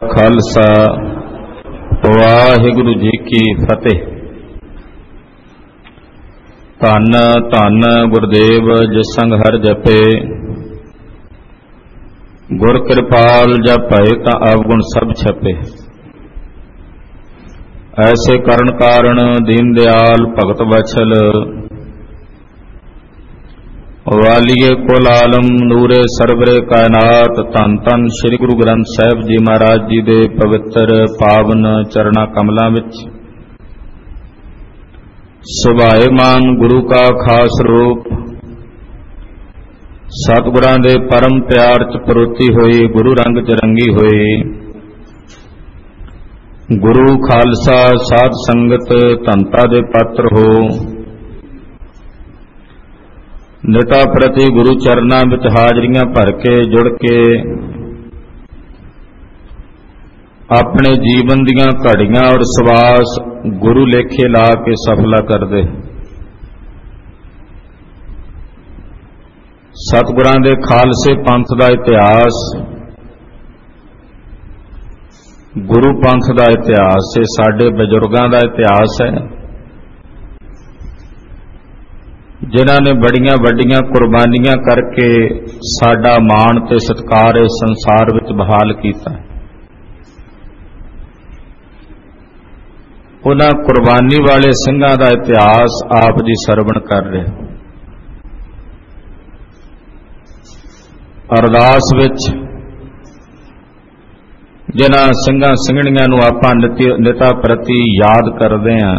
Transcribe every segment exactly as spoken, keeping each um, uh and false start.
ਖਾਲਸਾ ਵਾਹਿਗੁਰੂ ਜੀ ਕੀ ਫਤਿਹ। ਧੰਨ ਧੰਨ ਗੁਰਦੇਵ ਜਿਸ ਸੰਗ ਹਰਿ ਜਪੇ, ਗੁਰ ਕਿਰਪਾਲ ਜਪ ਭਏ ਤਾਂ ਅਵਗੁਣ ਸਭ ਛਪੇ। ਐਸੇ ਕਰਨ ਕਾਰਣ ਦੀਨ ਦਿਆਲ ਭਗਤ ਵਛਲ, ਵਾਲੀਏ ਕੁਲ ਆਲਮ ਨੂਰੇ ਸਰਵਰੇ ਕਾਇਨਾਤ। ਧੰਨ ਧੰਨ ਸ੍ਰੀ ਗੁਰੂ ਗ੍ਰੰਥ ਸਾਹਿਬ ਜੀ ਮਹਾਰਾਜ ਜੀ ਦੇ ਪਵਿੱਤਰ ਪਾਵਨ ਚਰਣਾ ਕਮਲਾਂ ਵਿੱਚ ਸੁਭਾਏਮਾਨ ਗੁਰੂ ਕਾ ਖਾਸ ਰੂਪ, ਸਤਿਗੁਰਾਂ ਦੇ ਪਰਮ ਪਿਆਰ ਚ ਪਰੋਤੀ ਹੋਈ, ਗੁਰੂ ਰੰਗ ਚ ਰੰਗੀ ਹੋਈ। ਗੁਰੂ ਖਾਲਸਾ ਸਾਧ ਸੰਗਤ ਧੰਤਾ ਦੇ ਪਾਤਰ ਹੋ, ਨਿਤਾ ਪ੍ਰਤੀ ਗੁਰੂ ਚਰਨਾਂ ਵਿੱਚ ਹਾਜ਼ਰੀਆਂ ਭਰ ਕੇ ਜੁੜ ਕੇ ਆਪਣੇ ਜੀਵਨ ਦੀਆਂ ਘੜੀਆਂ ਔਰ ਸਵਾਸ ਗੁਰੂ ਲੇਖੇ ਲਾ ਕੇ ਸਫਲਾ ਕਰਦੇ। ਸਤਿਗੁਰਾਂ ਦੇ ਖਾਲਸੇ ਪੰਥ ਦਾ ਇਤਿਹਾਸ, ਗੁਰੂ ਪੰਥ ਦਾ ਇਤਿਹਾਸ, ਇਹ ਸਾਡੇ ਬਜ਼ੁਰਗਾਂ ਦਾ ਇਤਿਹਾਸ ਹੈ, ਜਿਨ੍ਹਾਂ ਨੇ ਬੜੀਆਂ ਵੱਡੀਆਂ ਕੁਰਬਾਨੀਆਂ ਕਰਕੇ ਸਾਡਾ ਮਾਣ ਤੇ ਸਤਿਕਾਰ ਇਸ ਸੰਸਾਰ ਵਿੱਚ ਬਹਾਲ ਕੀਤਾ। ਉਹਨਾਂ ਕੁਰਬਾਨੀ ਵਾਲੇ ਸਿੰਘਾਂ ਦਾ ਇਤਿਹਾਸ ਆਪ ਜੀ ਸਰਵਣ ਕਰ ਰਹੇ। ਅਰਦਾਸ ਵਿੱਚ ਜਿਨ੍ਹਾਂ ਸਿੰਘਾਂ ਸਿੰਘਣੀਆਂ ਨੂੰ ਆਪਾਂ ਨਿਤਾ ਪ੍ਰਤੀ ਯਾਦ ਕਰਦੇ ਹਾਂ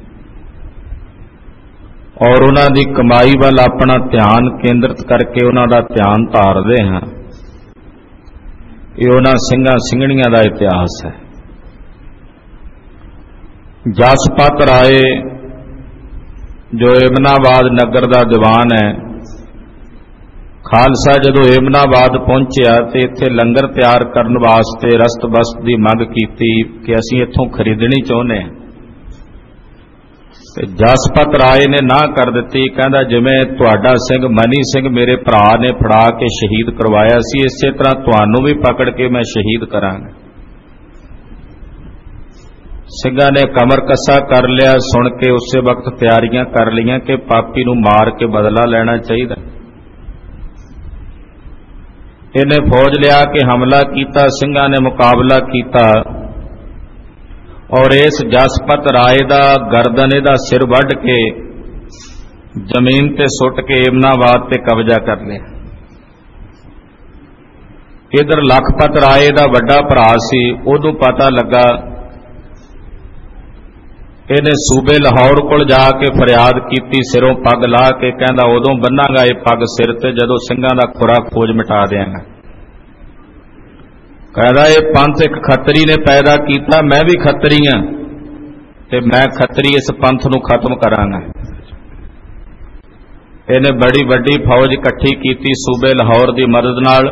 ਔਰ ਉਹਨਾਂ ਦੀ ਕਮਾਈ ਵੱਲ ਆਪਣਾ ਧਿਆਨ ਕੇਂਦਰਿਤ ਕਰਕੇ ਉਹਨਾਂ ਦਾ ਧਿਆਨ ਧਾਰਦੇ ਹਾਂ, ਇਹ ਉਹਨਾਂ ਸਿੰਘਾਂ ਸਿੰਘਣੀਆਂ ਦਾ ਇਤਿਹਾਸ ਹੈ। ਜਸਪਤ ਰਾਏ ਜੋ ਏਮਨਾਬਾਦ ਨਗਰ ਦਾ ਦੀਵਾਨ ਹੈ, ਖਾਲਸਾ ਜਦੋਂ ਏਮਨਾਬਾਦ ਪਹੁੰਚਿਆ ਤੇ ਇੱਥੇ ਲੰਗਰ ਤਿਆਰ ਕਰਨ ਵਾਸਤੇ ਰਸਤ ਬਸਤ ਦੀ ਮੰਗ ਕੀਤੀ ਕਿ ਅਸੀਂ ਇੱਥੋਂ ਖਰੀਦਣੀ ਚਾਹੁੰਦੇ ਹਾਂ। ਜਸਪਤ ਰਾਏ ਨੇ ਨਾ ਕਰ ਦਿੱਤੀ, ਕਹਿੰਦਾ ਜਿਵੇਂ ਤੁਹਾਡਾ ਸਿੰਘ ਮਨੀ ਸਿੰਘ ਮੇਰੇ ਭਰਾ ਨੇ ਫੜਾ ਕੇ ਸ਼ਹੀਦ ਕਰਵਾਇਆ ਸੀ, ਇਸੇ ਤਰ੍ਹਾਂ ਤੁਹਾਨੂੰ ਵੀ ਪਕੜ ਕੇ ਮੈਂ ਸ਼ਹੀਦ ਕਰਾਂਗਾ। ਸਿੰਘਾਂ ਨੇ ਕਮਰ ਕੱਸਾ ਕਰ ਲਿਆ। ਸੁਣ ਕੇ ਉਸੇ ਵਕਤ ਤਿਆਰੀਆਂ ਕਰ ਲਈਆਂ ਕਿ ਪਾਪੀ ਨੂੰ ਮਾਰ ਕੇ ਬਦਲਾ ਲੈਣਾ ਚਾਹੀਦਾ। ਇਹਨੇ ਫੌਜ ਲਿਆ ਕੇ ਹਮਲਾ ਕੀਤਾ, ਸਿੰਘਾਂ ਨੇ ਮੁਕਾਬਲਾ ਕੀਤਾ ਔਰ ਇਸ ਜਸਪਤ ਰਾਏ ਦਾ ਗਰਦਨ, ਇਹਦਾ ਸਿਰ ਵੱਢ ਕੇ ਜ਼ਮੀਨ ਤੇ ਸੁੱਟ ਕੇ ਏਮਨਾਬਾਦ ਤੇ ਕਬਜ਼ਾ ਕਰ ਲਿਆ। ਇਧਰ ਲਖਪਤ ਰਾਏ ਦਾ ਵੱਡਾ ਭਰਾ ਸੀ, ਉਹਨੂੰ ਪਤਾ ਲੱਗਾ, ਇਹਨੇ ਸੂਬੇ ਲਾਹੌਰ ਕੋਲ ਜਾ ਕੇ ਫਰਿਆਦ ਕੀਤੀ, ਸਿਰੋਂ ਪੱਗ ਲਾ ਕੇ ਕਹਿੰਦਾ ਉਦੋਂ ਬੰਨਾਂਗਾ ਇਹ ਪੱਗ ਸਿਰ ਤੇ ਜਦੋਂ ਸਿੰਘਾਂ ਦਾ ਖੁਰਾ ਖੋਜ ਮਿਟਾ ਦਿਆਂਗਾ। ਕਹਿੰਦਾ ਇਹ ਪੰਥ ਇੱਕ ਖੱਤਰੀ ਨੇ ਪੈਦਾ ਕੀਤਾ, ਮੈਂ ਵੀ ਖੱਤਰੀ ਹਾਂ ਤੇ ਮੈਂ ਖੱਤਰੀ ਇਸ ਪੰਥ ਨੂੰ ਖਤਮ ਕਰਾਂਗਾ। ਇਹਨੇ ਬੜੀ ਵੱਡੀ ਫੌਜ ਇਕੱਠੀ ਕੀਤੀ ਸੂਬੇ ਲਾਹੌਰ ਦੀ ਮਦਦ ਨਾਲ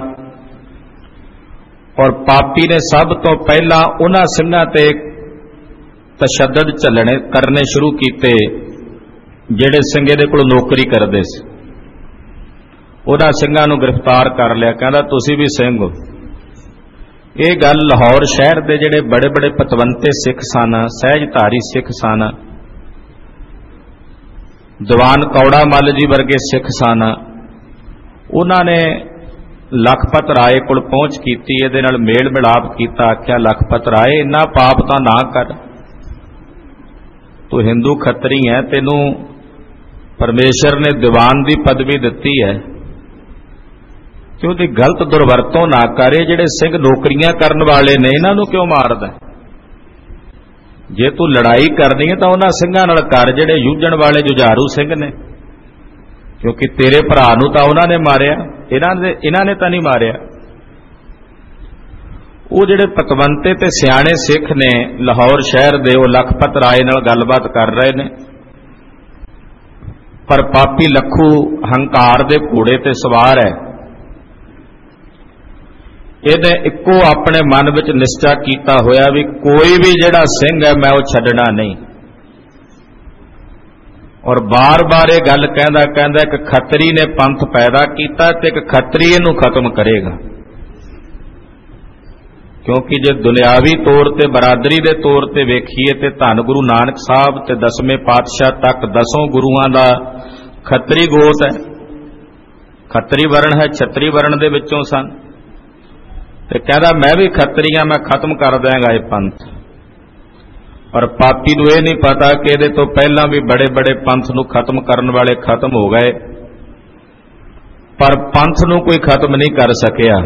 ਔਰ ਪਾਪੀ ਨੇ ਸਭ ਤੋਂ ਪਹਿਲਾਂ ਉਹਨਾਂ ਸਿੰਘਾਂ ਤੇ ਤਸ਼ੱਦਦ ਝੱਲਣੇ ਕਰਨੇ ਸ਼ੁਰੂ ਕੀਤੇ ਜਿਹੜੇ ਸਿੰਘ ਇਹਦੇ ਕੋਲ ਨੌਕਰੀ ਕਰਦੇ ਸੀ। ਉਹਨਾਂ ਸਿੰਘਾਂ ਨੂੰ ਗ੍ਰਿਫਤਾਰ ਕਰ ਲਿਆ। ਕਹਿੰਦਾ ਤੁਸੀਂ ਵੀ ਸਿੰਘ ਹੋ। ਇਹ ਗੱਲ ਲਾਹੌਰ ਸ਼ਹਿਰ ਦੇ ਜਿਹੜੇ ਬੜੇ ਬੜੇ ਪਤਵੰਤੇ ਸਿੱਖ ਸਨ, ਸਹਿਜਧਾਰੀ ਸਿੱਖ ਸਨ, ਦੀਵਾਨ ਕੌੜਾ ਮੱਲ ਜੀ ਵਰਗੇ ਸਿੱਖ ਸਨ, ਉਹਨਾਂ ਨੇ ਲਖਪਤ ਰਾਏ ਕੋਲ ਪਹੁੰਚ ਕੀਤੀ, ਇਹਦੇ ਨਾਲ ਮੇਲ ਮਿਲਾਪ ਕੀਤਾ। ਆਖਿਆ ਲਖਪਤ ਰਾਏ ਇੰਨਾ ਪਾਪ ਤਾਂ ਨਾ ਕਰ, ਤੂੰ ਹਿੰਦੂ ਖੱਤਰੀ ਹੈ, ਤੈਨੂੰ ਪਰਮੇਸ਼ਰ ਨੇ ਦੀਵਾਨ ਦੀ ਪਦਵੀ ਦਿੱਤੀ ਹੈ ਕਿ ਉਹਦੀ ਗਲਤ ਦੁਰਵਰਤੋਂ ਨਾ ਕਰੇ। ਜਿਹੜੇ ਸਿੰਘ ਨੌਕਰੀਆਂ ਕਰਨ ਵਾਲੇ ਨੇ ਇਹਨਾਂ ਨੂੰ ਕਿਉਂ ਮਾਰਦਾ? ਜੇ ਤੂੰ ਲੜਾਈ ਕਰਨੀ ਹੈ ਤਾਂ ਉਹਨਾਂ ਸਿੰਘਾਂ ਨਾਲ ਕਰ ਜਿਹੜੇ ਜੂਝਣ ਵਾਲੇ ਜੁਝਾਰੂ ਸਿੰਘ ਨੇ, ਕਿਉਂਕਿ ਤੇਰੇ ਭਰਾ ਨੂੰ ਤਾਂ ਉਹਨਾਂ ਨੇ ਮਾਰਿਆ, ਇਹਨਾਂ ਨੇ ਇਹਨਾਂ ਨੇ ਤਾਂ ਨਹੀਂ ਮਾਰਿਆ। ਉਹ ਜਿਹੜੇ ਪਤਵੰਤੇ ਤੇ ਸਿਆਣੇ ਸਿੱਖ ਨੇ ਲਾਹੌਰ ਸ਼ਹਿਰ ਦੇ, ਉਹ ਲਖਪਤ ਰਾਏ ਨਾਲ ਗੱਲਬਾਤ ਕਰ ਰਹੇ ਨੇ, ਪਰ ਪਾਪੀ ਲੱਖੂ ਹੰਕਾਰ ਦੇ ਘੋੜੇ ਤੇ ਸਵਾਰ ਹੈ। ਇਹਨੇ ਇੱਕੋ ਆਪਣੇ ਮਨ ਵਿੱਚ ਨਿਸ਼ਚਾ ਕੀਤਾ ਹੋਇਆ ਵੀ ਕੋਈ ਵੀ ਜਿਹੜਾ ਸਿੰਘ ਹੈ ਮੈਂ ਉਹ ਛੱਡਣਾ ਨਹੀਂ। ਔਰ ਬਾਰ-ਬਾਰ ਇਹ ਗੱਲ ਕਹਿੰਦਾ ਕਹਿੰਦਾ ਇੱਕ ਖੱਤਰੀ ਨੇ ਪੰਥ ਪੈਦਾ ਕੀਤਾ ਤੇ ਇੱਕ ਖੱਤਰੀ ਇਹਨੂੰ ਖਤਮ ਕਰੇਗਾ। क्योंकि जे दुनियावी तौर ते बरादरी दे तौर ते वेखीए ते धन गुरु नानक साहब ते दसवें पातशाह तक दसों गुरुआं दा खत्तरी गोत है, खत्तरी वर्ण है, छतरी वर्ण दे विचों सन। ते कहदा मैं भी खत्तरी हां, मैं खत्म कर देंगा ये पंथ। पर पापी नूं ये नहीं पता कि इहदे तो पहलां भी बड़े बड़े पंथ नूं खत्म करन वाले खत्म हो गए, पर पंथ नूं कोई खत्म नहीं कर सकिया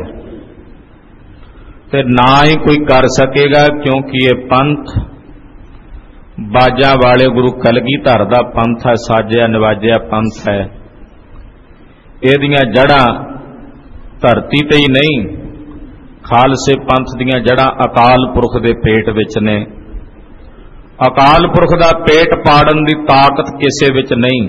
ते ना ही कोई कर सकेगा, क्योंकि ये पंथ बाजा वाले गुरु कलगीधर दा पंथ है, साजिया नवाजिया पंथ है। इहदियां जड़ां धरती ते ही नहीं, खालसे पंथ दियां जड़ां अकाल पुरख दे पेट विच ने। अकाल पुरख दा पेट पाड़न दी ताकत किसे विच नहीं,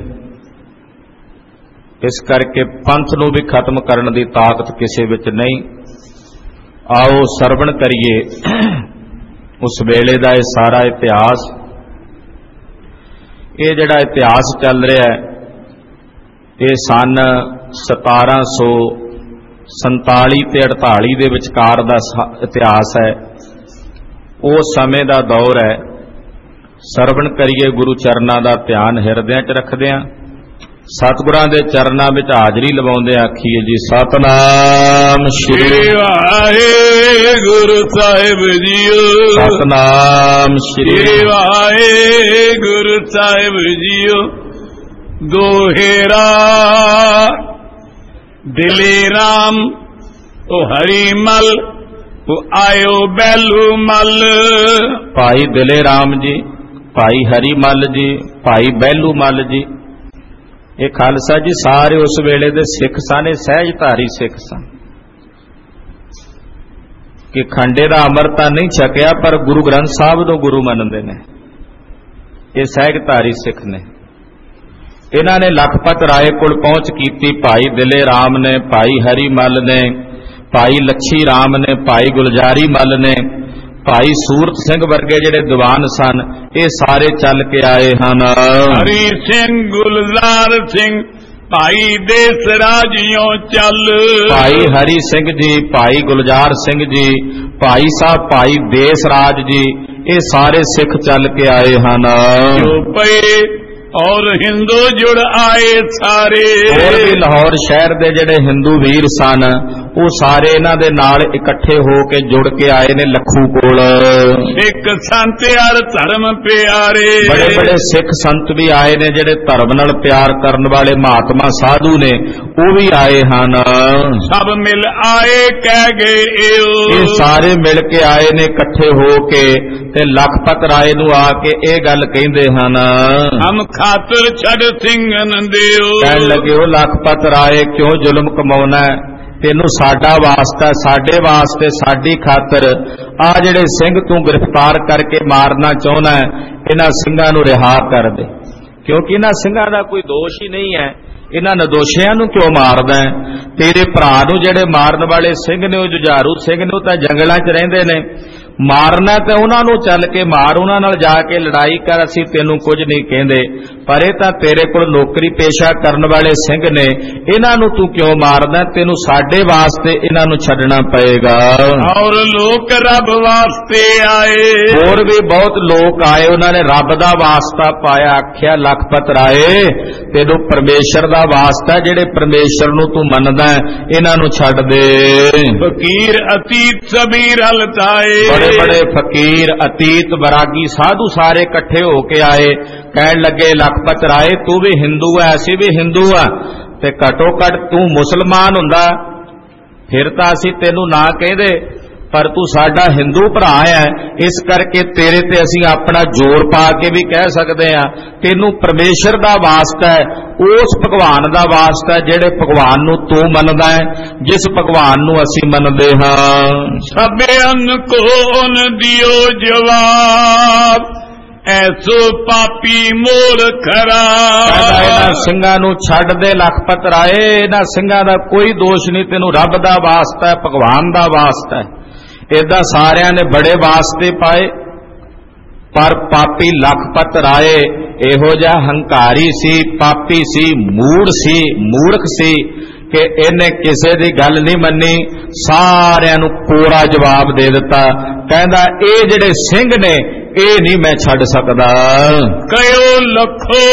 इस करके पंथ नूं भी खत्म करन दी ताकत किसे विच नहीं। आओ सरवण करिए उस वेले दा ये सारा इतिहास। ये जिहड़ा इतिहास चल रहा है ये सन सतारां सौ संताली ते अड़ताली दे विचकार दा इतिहास है, उस समय दा दौर है। सरवण करिए गुरु चरनां दा ध्यान हिरदियां च रखदिआं, सतगुरां दे चरनां विच हाजरी लवाउंदे आखीए जी सतनाम श्री वाहिगुरु साहिब जीओ, सतनाम श्री वाहिगुरु साहिब जीओ। दोहेरा दिले राम ओ हरि मल ओ आयो बैलू मल। भाई दिले राम जी, भाई हरि मल जी, भाई बैलू मल जी, ये खालसा जी सारे उस वेले दे सिख सन, सहजधारी सिख सन कि खंडे दा अमृता नहीं छकिया पर गुरु ग्रंथ साहब तो गुरु मनते ने। ये सहजधारी सिख ने। इन्हां ने लखपत राय कोल पहुंच कीती, भाई दिले राम ने, भाई हरि मल ने, भाई लच्छी राम ने, भाई गुलजारी मल ने, भाई सूरत सिंह वर्गे जिहड़े दीवान सन, ये सारे चल के आए हैं। हरि सिंह गुलजार सिंह भाई देस राजियों चल। भाई हरि सिंह जी, भाई गुलजार सिंह जी, भाई साहब भाई देस राज जी, ये सारे सिख चल के आए हैं। जो पे और हिंदू जुड़ आए सारे, और भी लाहौर शहर दे जिहड़े हिंदू वीर सन वो सारे इन्हां दे नाल इकट्ठे हो के जुड़ के आए ने लखू कोल। सिख संत यार धर्म प्यारे, बड़े बड़े सिख संत भी आए ने जिहड़े धर्म नाल प्यार करन वाले महात्मा साधु ने, वो भी आए हन। सब मिल आए कह गए एओ, ये सारे मिल के आए ने इकट्ठे हो के ते लखपत राय नूं आके ये गल कहिंदे हन, हम खातर छड़ सिंघन दिओ। कहण लगे ओ लखपत राय क्यों जुल्म कमाउणा है, तेनू साडा वास्ता, साडे वास्ते, साडी खातर आ जिहड़े सिंह तू गिरफ्तार करके मारना चाहुंदा है, इन्हां सिंघां नूं रिहा कर दे, क्योंकि इन्हां सिंघां दा कोई दोष ही नहीं है। इन्हां निर्दोशियां नूं क्यों मारदा है? तेरे भरा नूं जिहड़े मारन वाले सिंह ने, जुझारू सिंह ने, तां जंगलां च रहिंदे ने, मारना तो उन्होंने चल के मार, उन्होंने जाके लड़ाई कर, असीं तेनू कुछ नहीं कहते, पर यह तां तेरे कोल नौकरी पेशा करन वाले सिंह ने, इन्हां नूं तू क्यों मारदा? तेनू साडे वास्ते इन्हां नूं छड्डना पएगा। और लोक रब वास्ते आए, और भी बहुत लोग आए, उन्होंने रब दा वास्ता पाया। आख्या लखपत राय तेनू परमेश्वर दा वास्ता, जिहड़े परमेश्वर नूं तू मनदा इन्हां नूं छड्ड दे। फकीर अतीत सबीर हलताए, बड़े बड़े फकीर अतीत वैरागी साधु सारे इकट्ठे होके आए, कहन लगे लखपत राय तू भी हिंदू है, असी भी हिंदू है, ते घटो घट तू मुसलमान हुंदा फिर तां असी तेनू ना कहदे, पर तू साडा हिंदू भरा है, इस करके तेरे ते असी अपना जोर पा के भी कह सकते हैं तेनू परमेश्वर दा वास्ता है, उस भगवान दा वास्ता है जिहड़े भगवान नू तू मनदा है, जिस भगवान नू असी मनदे हां। सबे अन को उन दियो जवाब, ऐसो पापी मोर खरा। इन्हां सिंघां नूं छड्ड दे लखपत राय, इन्हां सिंघां दा कोई दोष नहीं, तेनू रब दा वास्ता है, भगवान दा वास्ता है। इदा सारियां ने बड़े वास्ते पाए, पर पापी लखपत राय इहो जिहा हंकारी सी, पापी सी, मूड़ सी, मूर्ख सी, कि इन्हें किसी की गल नहीं मन्नी, सारियां नूं कोरा जवाब दे दिता। कहंदा ये जिहड़े सिंह ने ये नहीं मैं छड्ड सकदा। कयो लखो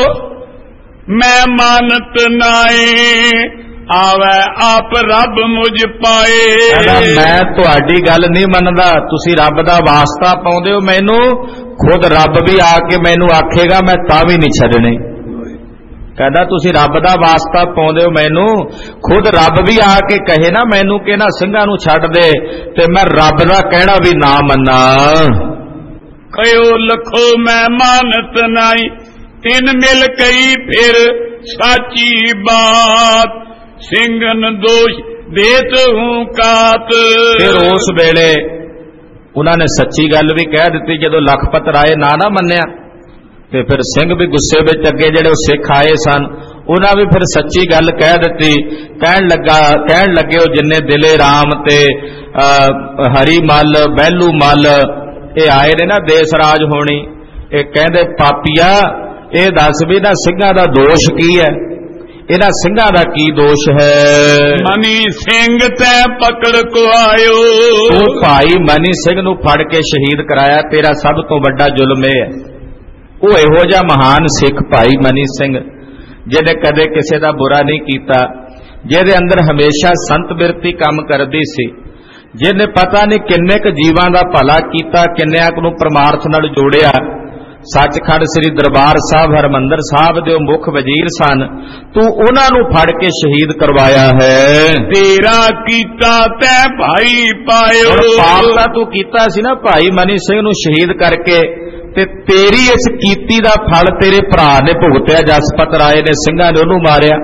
मैं मानत नाए, आवे आप रब मुझ पाए। मैं तुहाडी गल नहीं मनदा, तुसी रब दा वास्ता पाउंदे हो मैनू, खुद रब भी आके मैनू आखेगा मैं तां भी नहीं छड्डने। कहदा तुसी रब दा वास्ता पाउंदे हो मैनू, खुद रब भी आके कहे ना मैनू कि ना ਸਿੰਘਾਂ नू छड्ड दे, ते मैं रब दा कहना भी ना मन्ना। कयो लखो मैं मानत नाई, तिन मिल कई फिर साची बात, ਸਿੰਘਨ ਦੋਸ਼ ਦੇਤ ਹੂੰ ਕਾਤ। फिर उस वेले उन्होंने सच्ची गल भी कह दी। जदों लखपत राय ना ना मन्निया ते फिर सिंह भी गुस्से विच अगे जिहड़े सिख आए सन उन्हां भी फिर सच्ची गल कह दी। कहन लगा कहन लगे हो जिन्ने दिले राम ते हरी मल बहलू मल ये आए ने ना देस राज होनी, ये कहंदे पापिया ये दस भी ना ਸਿੰਘਾਂ दा दोष की है, इन्हां ਸਿੰਘਾਂ दा की दोष है। मनी सिंह तै पकड़ को आयो, तू भाई मनी सिंह नूं फड़ के शहीद कराया, तेरा सब तो वड्डा जुल्म है। वो इहो जिहा महान सिख भाई मनी सिंह जिहने कदे किसी दा बुरा नहीं कीता, जिहदे अंदर हमेशा संत बिरती काम करदी सी, जिहने पता नहीं किन्ने क जीवां दा भला कीता, किन्नियां नूं परमार्थ नाल जोड़िया। सचखंड श्री दरबार साहब हरमंदर साहब दे मुख वजीर सन, तू उन्हां नूं फड़ के शहीद करवाया है। तेरा कीता तै भाई पायो, पाप दा तू कीता सी ना भाई मनी सिंह नूं शहीद करके, ते तेरी इस कीती दा फल तेरे भरा ने भुगतिया। जसपत राय ने ਸਿੰਘਾਂ ने उहनूं मारिया।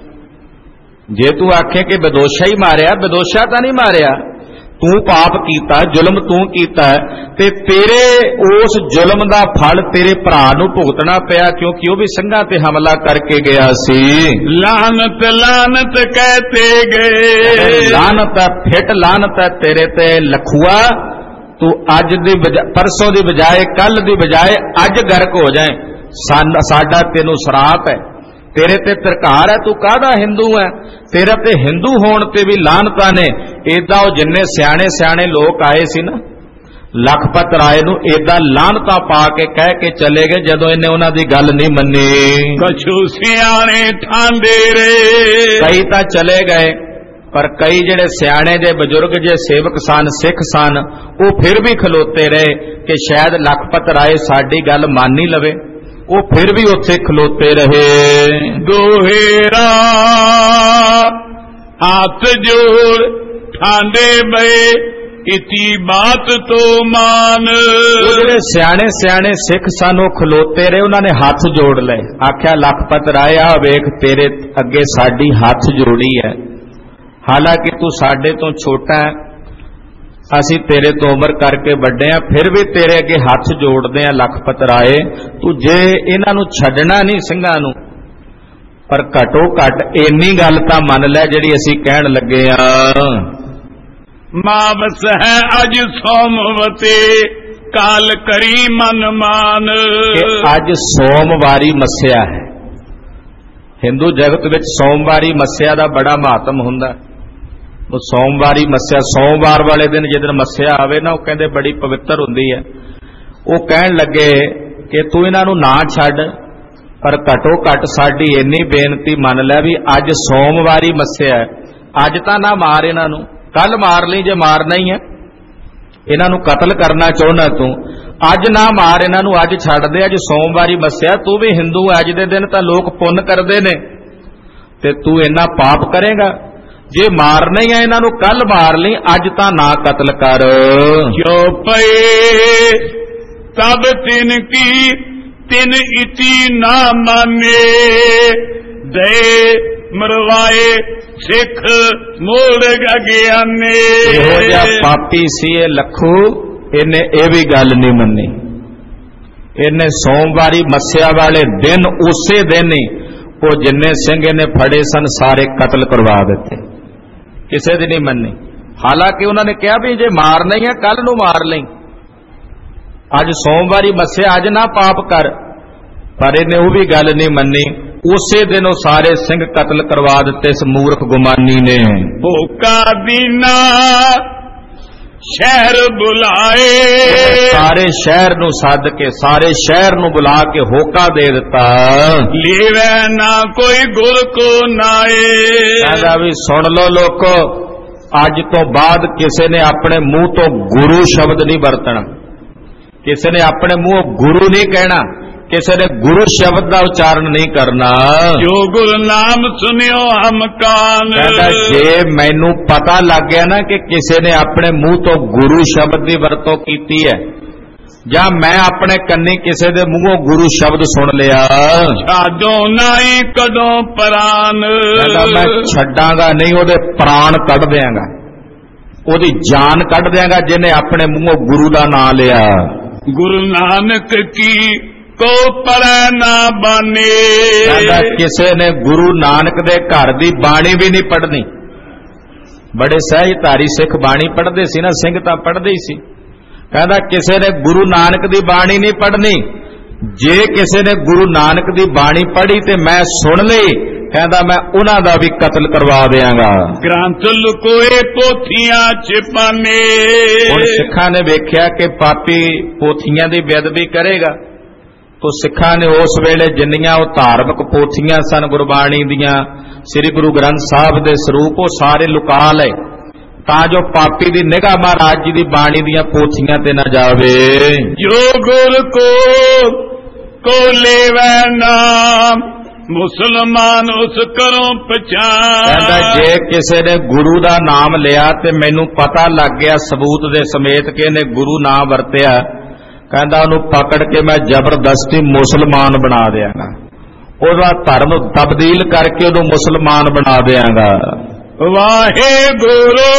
जे तू आखे कि बदोशा ही मारिया, बदोशा तां नहीं मारिया, तू पाप कीता, जुल्म तू कीता, ते तेरे उस जुल्म दा फल तेरे भरा नूं भुगतना पिया, क्योंकि वह भी ਸਿੰਘਾਂ ते हमला करके गया सी। लानत लानत कहते गए, लानत फिट लानत है तेरे ते लखुआ, तू अज दी परसों दी बजाए कल दी बजाए अज गर्क हो जाए। साडा तेनू सराप है, तेरे ते तरकार है, तू काहदा हिंदू है, तेरे ते हिंदू होण ते भी लानतां ने। इदां ओ जिन्ने सियाणे सियाणे लोग आए सी ना लखपत राय नूं इदां लानतां पा के कह के चले गए जदों इन्हें उन्हां दी गल नहीं मन्नी। कछु सियाणे ठांदे रहे, कई तां चले गए, पर कई जिहड़े सियाणे जे बजुर्ग जे सेवक सन सिख सन वो फिर भी खलोते रहे कि शायद लखपत राय साडी गल मान ही लवे, वो फिर भी उत्थे खलोते रहे। दोहेरा हाथ जोड़ ठांडे बे, इती बात तो मान। जिहड़े सियाणे सियाणे सिख सन वो खलोते रहे, उन्होंने हाथ जोड़ लए, आख्या लखपत राय आ वेख तेरे अगे साडी हाथ जोड़ी है, हालांकि तू साडे तो छोटा है, असी तेरे तो उम्र करके वड्डे हैं, फिर भी तेरे अगे हाथ जोड़ते हैं। लखपत राय तू जे इन्हां नूं छड्डना नहीं ਸਿੰਘਾਂ नूं, पर घटो घट इन्नी गल तां मन लै जिहड़ी असीं कहण लगे आ। मावस है अज सोमवते काल करी मन मान, अज सोमवारी मस्या है। हिंदू जगत विच सोमवारी मस्या दा बड़ा महात्म हुंदा। वो सोमवारी मस्या सोमवार वाले दिन जिस दिन मस्या आवे ना, वो कहते बड़ी पवित्र हुंदी है। वो कहन लगे कि तू इन्हां नूं ना छड्ड, पर घटो घट साडी इन्नी बेनती मन लै भी अज सोमवारी मस्या है, अज तां ना मार इन्हां नूं, कल मार ली जे मारना ही है, इन्हां नूं कतल करना चाहुंदा तू, अज ना मार इन्हां नूं, अज छड्ड दे, अज सोमवारी मस्या, तू भी हिंदू है, अज दे दिन तां लोग पुन्न करदे ने, ते तू इन्ना पाप करेगा, जे मारना ही है इन्हां नूं कल मार ली, अज तां ना कतल कर। जो पए तब तिन की तिन इति ना माने, दे मरवाए सिख मोड़ अज्ञाने। इहो जिहा पापी सी ये लखू, इन्हें यह भी गल नहीं मन्नी, इन्हें सोमवारी मस्या वाले दिन उसे दिन ही वो जिन्ने सिंह ने फड़े सन सारे कतल करवा दिते, किसी दी नहीं मन्नी। हालांकि उन्होंने कहा भी जे मारना ही है कल नूं मार लई, अज सोमवारी मस्या अज ना पाप कर, पर इन्हें वो भी गल नहीं मन्नी। ਉਸੇ ਦਿਨ ਉਹ ਸਾਰੇ ਸਿੰਘ ਕਤਲ ਕਰਵਾ ਦਿੱਤੇ ਇਸ ਮੂਰਖ ਗੁਮਾਨੀ ਨੇ। ਭੋਕਾ ਦੀਨਾ ਸ਼ਹਿਰ ਬੁਲਾਏ, ਸਾਰੇ ਸ਼ਹਿਰ ਨੂੰ ਸੱਦ ਕੇ ਸਾਰੇ ਸ਼ਹਿਰ ਨੂੰ ਬੁਲਾ ਕੇ ਹੋਕਾ ਦੇ ਦਿੱਤਾ। ਲੀਵੈ ਨਾ ਕੋਈ ਗੁਰ ਕੋ ਨਾਏ, ਕਹਿੰਦਾ ਵੀ ਸੁਣ ਲਓ ਲੋਕੋ, ਅੱਜ ਤੋਂ ਬਾਅਦ ਕਿਸੇ ਨੇ ਆਪਣੇ ਮੂੰਹ ਤੋਂ ਗੁਰੂ ਸ਼ਬਦ ਨਹੀਂ ਵਰਤਣਾ, ਕਿਸੇ ਨੇ ਆਪਣੇ ਮੂੰਹੋਂ ਗੁਰੂ ਨਹੀਂ ਕਹਿਣਾ, ਕਿਸੇ ਨੇ ਗੁਰੂ ਸ਼ਬਦ ਦਾ ਉਚਾਰਨ ਨਹੀਂ ਕਰਨਾ। ਜੋ ਗੁਰੂ ਨਾਮ ਸੁਨਿਓ ਹਮ ਕਾਨ, ਕਹਿੰਦਾ ਜੇ ਮੈਨੂੰ ਪਤਾ ਲੱਗ ਗਿਆ ਨਾ ਕਿ ਕਿਸੇ ਨੇ ਆਪਣੇ ਮੂੰਹ ਤੋਂ ਗੁਰੂ ਸ਼ਬਦ ਦੀ ਵਰਤੋਂ ਕੀਤੀ ਹੈ, ਜਾਂ ਮੈਂ ਆਪਣੇ ਕੰਨੀ ਕਿਸੇ ਦੇ ਮੂੰਹੋਂ ਗੁਰੂ ਸ਼ਬਦ ਸੁਣ ਲਿਆ, ਛਾਡੋ ਨਾਹੀ ਕਦੋਂ ਪ੍ਰਾਨ, ਕਹਿੰਦਾ ਮੈਂ ਛੱਡਾਂਗਾ ਨਹੀਂ, ਉਹਦੇ ਪ੍ਰਾਣ ਕੱਢ ਦਿਆਂਗਾ, ਉਹਦੀ ਜਾਨ ਕੱਢ ਦਿਆਂਗਾ ਜਿਹਨੇ ਆਪਣੇ ਮੂੰਹੋਂ ਗੁਰੂ ਦਾ ਨਾਮ ਲਿਆ। ਗੁਰੂ ਨਾਨਕ ਕੀ ਕੋ ਪੜੈ ਨਾ ਬਾਨੇ, ਕਹਿੰਦਾ ਕਿਸੇ ਨੇ ਗੁਰੂ ਨਾਨਕ ਦੇ ਘਰ ਦੀ ਬਾਣੀ ਵੀ ਨਹੀਂ ਪੜ੍ਹਨੀ। ਬੜੇ ਸਹਿਜਧਾਰੀ ਸਿੱਖ ਬਾਣੀ ਪੜ੍ਹਦੇ ਸੀ ਨਾ, ਸਿੰਘ ਤਾਂ ਪੜ੍ਹਦੇ ਹੀ ਸੀ। ਕਹਿੰਦਾ ਕਿਸੇ ਨੇ ਗੁਰੂ ਨਾਨਕ ਦੀ ਬਾਣੀ ਨਹੀਂ ਪੜ੍ਹਨੀ, ਜੇ ਕਿਸੇ ਨੇ ਗੁਰੂ ਨਾਨਕ ਦੀ ਬਾਣੀ ਪੜ੍ਹੀ ਤੇ ਮੈਂ ਸੁਣ ਲਈ, ਕਹਿੰਦਾ ਮੈਂ ਉਹਨਾਂ ਦਾ ਵੀ ਕਤਲ ਕਰਵਾ ਦਿਆਂਗਾ। ਗ੍ਰੰਥ ਲੁਕੋਏ ਪੋਥੀਆਂ ਛਿਪਾਨੇ, ਹੁਣ ਸਿੱਖਾਂ ਨੇ ਵੇਖਿਆ ਕਿ ਪਾਪੀ ਪੋਥੀਆਂ ਦੀ ਬੇਅਦਬੀ ਕਰੇਗਾ, ਤੋ ਸਿੱਖਾਂ ਨੇ ਉਸ ਵੇਲੇ ਜਿੰਨੀਆਂ ਉਹ ਧਾਰਮਿਕ ਪੋਥੀਆਂ ਸਨ ਗੁਰਬਾਣੀ ਦੀਆਂ, ਸ੍ਰੀ ਗੁਰੂ ਗ੍ਰੰਥ ਸਾਹਿਬ ਦੇ ਸਰੂਪ, ਉਹ ਸਾਰੇ ਲੁਕਾ ਲਏ ਤਾਂ ਜੋ ਪਾਪੀ ਦੀ ਨਿਗਾਹ ਮਹਾਰਾਜ ਜੀ ਦੀ ਬਾਣੀ ਦੀਆਂ ਪੋਥੀਆਂ ਤੇ ਨਾ ਜਾਵੇ। ਜੋ ਗੁਰ ਕੋ ਕੋ ਲੇਵੈ ਨਾਮ, ਮੁਸਲਮਾਨ ਉਸ ਕਰੋ ਪਛਾਣ, ਕਹਿੰਦਾ ਜੇ ਕਿਸੇ ਨੇ ਗੁਰੂ ਦਾ ਨਾਮ ਲਿਆ ਤੇ ਮੈਨੂੰ ਪਤਾ ਲੱਗ ਗਿਆ ਸਬੂਤ ਦੇ ਸਮੇਤ ਕਿ ਇਹਨੇ ਗੁਰੂ ਨਾਮ ਵਰਤਿਆ, ਕਹਿੰਦਾ ਉਹਨੂੰ ਪਕੜ ਕੇ ਮੈਂ ਜ਼ਬਰਦਸਤੀ ਮੁਸਲਮਾਨ ਬਣਾ ਦਿਆਂਗਾ, ਉਹਦਾ ਧਰਮ ਤਬਦੀਲ ਕਰਕੇ ਉਹਨੂੰ ਮੁਸਲਮਾਨ ਬਣਾ ਦਿਆਂਗਾ। ਵਾਹਿਗੁਰੂ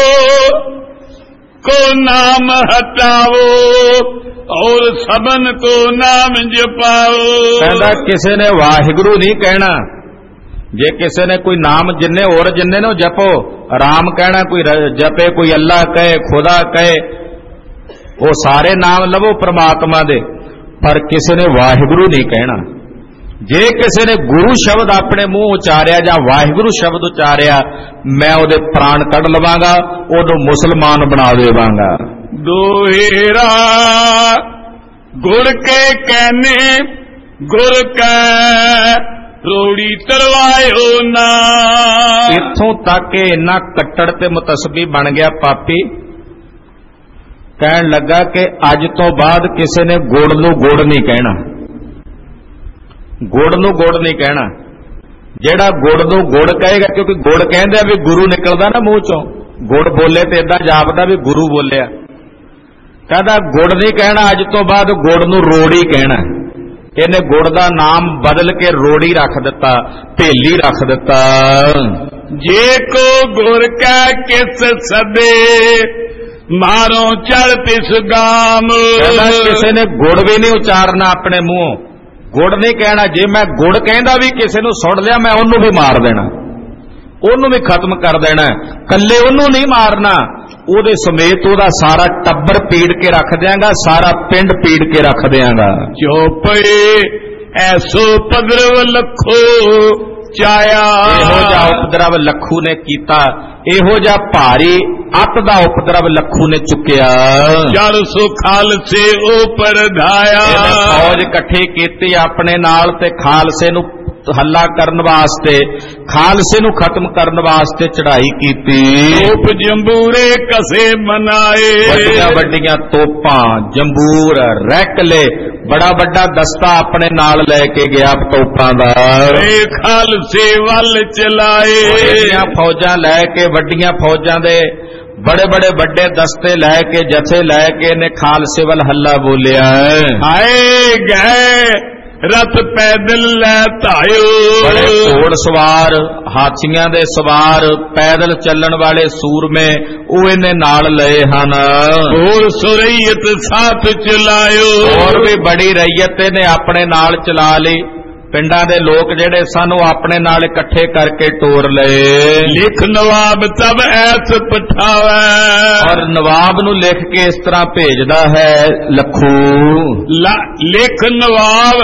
ਕੋ ਨਾਮ ਹਟਾਵੋ ਔਰ ਸਬਨ ਕੋ ਨਾਮ ਜਪਾਓ, ਕਹਿੰਦਾ ਕਿਸੇ ਨੇ ਵਾਹਿਗੁਰੂ ਨਹੀਂ ਕਹਿਣਾ, ਜੇ ਕਿਸੇ ਨੇ ਕੋਈ ਨਾਮ ਜਿੰਨੇ ਹੋਰ ਜਿੰਨੇ ਨੇ ਉਹ ਜਪੋ, ਰਾਮ ਕਹਿਣਾ ਕੋਈ ਜਪੇ, ਕੋਈ ਅੱਲਾ ਕਹੇ, ਖੁਦਾ ਕਹੇ, ਉਹ ਸਾਰੇ ਨਾਮ ਲਵੋ ਪ੍ਰਮਾਤਮਾ ਦੇ, ਪਰ ਕਿਸੇ ਨੇ ਵਾਹਿਗੁਰੂ ਨਹੀਂ ਕਹਿਣਾ। ਜੇ ਕਿਸੇ ਨੇ ਗੁਰੂ ਸ਼ਬਦ ਆਪਣੇ ਮੂੰਹ ਉਚਾਰਿਆ ਜਾਂ ਵਾਹਿਗੁਰੂ ਸ਼ਬਦ ਉਚਾਰਿਆ, ਮੈਂ ਉਹਦੇ ਪ੍ਰਾਣ ਕੱਢ ਲਵਾਂਗਾ, ਉਹਨੂੰ ਮੁਸਲਮਾਨ ਬਣਾ ਦੇਵਾਂਗਾ। ਦੋਹੇਰਾ ਗੁਰ ਕੇ ਕਹਿਨੇ ਗੁਰ ਕੈ ਰੋੜੀ ਤਰਵਾਇਓ ਨਾ, ਇੱਥੋਂ ਤੱਕ ਇਹ ਇੰਨਾ ਕੱਟੜ ਤੇ ਮੁਤਸਬੀ ਬਣ ਗਿਆ ਪਾਪੀ, ਕਹਿਣ ਲੱਗਾ ਕਿ ਅੱਜ ਤੋਂ ਬਾਅਦ ਕਿਸੇ ਨੇ ਗੁੜ ਨੂੰ ਗੁੜ ਨਹੀਂ ਕਹਿਣਾ, ਗੁੜ ਨੂੰ ਗੁੜ ਨਹੀਂ ਕਹਿਣਾ। ਜਿਹੜਾ ਗੁੜ ਨੂੰ ਗੁੜ ਕਹੇਗਾ, ਕਿਉਂਕਿ ਗੁੜ ਕਹਿੰਦੇ ਆ ਵੀ ਗੁਰੂ ਨਿਕਲਦਾ ਨਾ ਮੂੰਹ ਚੋਂ, ਗੁੜ ਬੋਲੇ ਤੇ ਏਦਾਂ ਜਾਪਦਾ ਵੀ ਗੁਰੂ ਬੋਲਿਆ। ਕਹਿੰਦਾ ਗੁੜ ਨਹੀਂ ਕਹਿਣਾ, ਅੱਜ ਤੋਂ ਬਾਅਦ ਗੁੜ ਨੂੰ ਰੋੜੀ ਕਹਿਣਾ। ਇਹਨੇ ਗੁੜ ਦਾ ਨਾਮ ਬਦਲ ਕੇ ਰੋੜੀ ਰੱਖ ਦਿੱਤਾ, ਭੇਲੀ ਰੱਖ ਦਿੱਤਾ। ਜੇ ਕੋ ਗੁਰ ਕੈ ਕਿਸ ਸਦੇ ਮਾਰੋ ਚੜ ਤਿਸ ਗਾਮ, ਕਹਿੰਦਾ ਕਿਸੇ ਨੇ ਗੁੜ ਵੀ ਨਹੀਂ ਉਚਾਰਨਾ ਆਪਣੇ ਮੂੰਹੋਂ, ਗੁੜ ਨਹੀਂ ਕਹਿਣਾ। ਜੇ ਮੈਂ ਗੁੜ ਕਹਿੰਦਾ ਵੀ ਕਿਸੇ ਨੂੰ ਸੁਣ ਲਿਆ, ਮੈਂ ਉਹਨੂੰ ਵੀ ਮਾਰ ਦੇਣਾ, ਉਹਨੂੰ ਵੀ ਖਤਮ ਕਰ ਦੇਣਾ। ਕੱਲੇ ਉਹਨੂੰ ਨਹੀਂ ਮਾਰਨਾ, ਉਹਦੇ ਸਮੇਤ ਉਹਦਾ ਸਾਰਾ ਟੱਬਰ ਪੀੜ ਕੇ ਰੱਖ ਦਿਆਂਗਾ, ਸਾਰਾ ਪਿੰਡ ਪੀੜ ਕੇ ਰੱਖ ਦਿਆਂਗਾ। ਜੋ ਪਏ ਐਸੋ ਪਦਰਵ ਲੱਖੋ ਚਾਇਆ, ਇਹੋ ਜਿਹਾ ਉਪਦਰਵ ਲੱਖੂ ਨੇ ਕੀਤਾ, ਇਹੋ ਜਿਹਾ ਭਾਰੀ ਅੱਤ ਦਾ ਉਪਦਰਵ ਲੱਖੂ ਨੇ ਚੁੱਕਿਆ। ਜਲ ਸੋ ਖਾਲਸੇ ਉਪਰ ਧਾਇਆ, ਫੌਜ ਇਕੱਠੀ ਕੀਤੀ ਆਪਣੇ ਨਾਲ ਤੇ ਖਾਲਸੇ ਨੂੰ ਹੱਲਾ ਕਰਨ ਵਾਸਤੇ, ਖਾਲਸੇ ਨੂੰ ਖਤਮ ਕਰਨ ਵਾਸਤੇ ਚੜ੍ਹਾਈ ਕੀਤੀ। ਤੋਪ ਜੰਬੂਰੇ ਕਸੇ ਮਨਾਏ, ਵੱਡੀਆਂ ਵੱਡੀਆਂ ਤੋਪਾਂ, ਜੰਬੂਰ, ਰੈਕਲੇ, ਬੜਾ ਵੱਡਾ ਦਸਤਾ ਆਪਣੇ ਨਾਲ ਲੈ ਕੇ ਗਿਆ ਤੋਪਾਂ ਦਾ। ਖਾਲਸੇ ਵੱਲ ਚਲਾਏ, ਵੱਡੀਆਂ ਫੌਜਾਂ ਲੈ ਕੇ, ਵੱਡੀਆਂ ਫੌਜਾਂ ਦੇ ਬੜੇ ਬੜੇ ਵੱਡੇ ਦਸਤੇ ਲੈ ਕੇ, ਜਥੇ ਲੈ ਕੇ ਇਹਨੇ ਖਾਲਸੇ ਵੱਲ ਹੱਲਾ ਬੋਲਿਆ। ਆਏ ਗਏ ਰਥ ਪੈਦਲ ਲੈ ਧਾਇਓ, ਬੜੇ ਘੋੜ ਸਵਾਰ, ਹਾਥੀਆਂ ਦੇ ਸਵਾਰ, ਪੈਦਲ ਚੱਲਣ ਵਾਲੇ ਸੂਰਮੇ, ਉਹ ਇਹਨੇ ਨਾਲ ਲਏ ਹਨ। ਹੋਰ ਸੁਰਈਅਤ ਸਾਥ ਚਲਾਇਓ, ਹੋਰ ਵੀ ਬੜੀ ਰਈਅਤ ਇਹਨੇ ਆਪਣੇ ਨਾਲ ਚਲਾ ਲਈ। ਪਿੰਡਾਂ ਦੇ ਲੋਕ ਜਿਹੜੇ ਸਨ ਉਹ ਆਪਣੇ ਨਾਲ ਇਕੱਠੇ ਕਰਕੇ ਟੋਰ ਲਏ। ਲਿਖ ਨਵਾਬ ਤਬ ਐਸ ਪਠਾਵੈ, ਔਰ ਨਵਾਬ ਨੂੰ ਲਿਖ ਕੇ ਇਸ ਤਰ੍ਹਾਂ ਭੇਜਦਾ ਹੈ ਲੱਖੂ। ਲਿਖ ਨਵਾਬ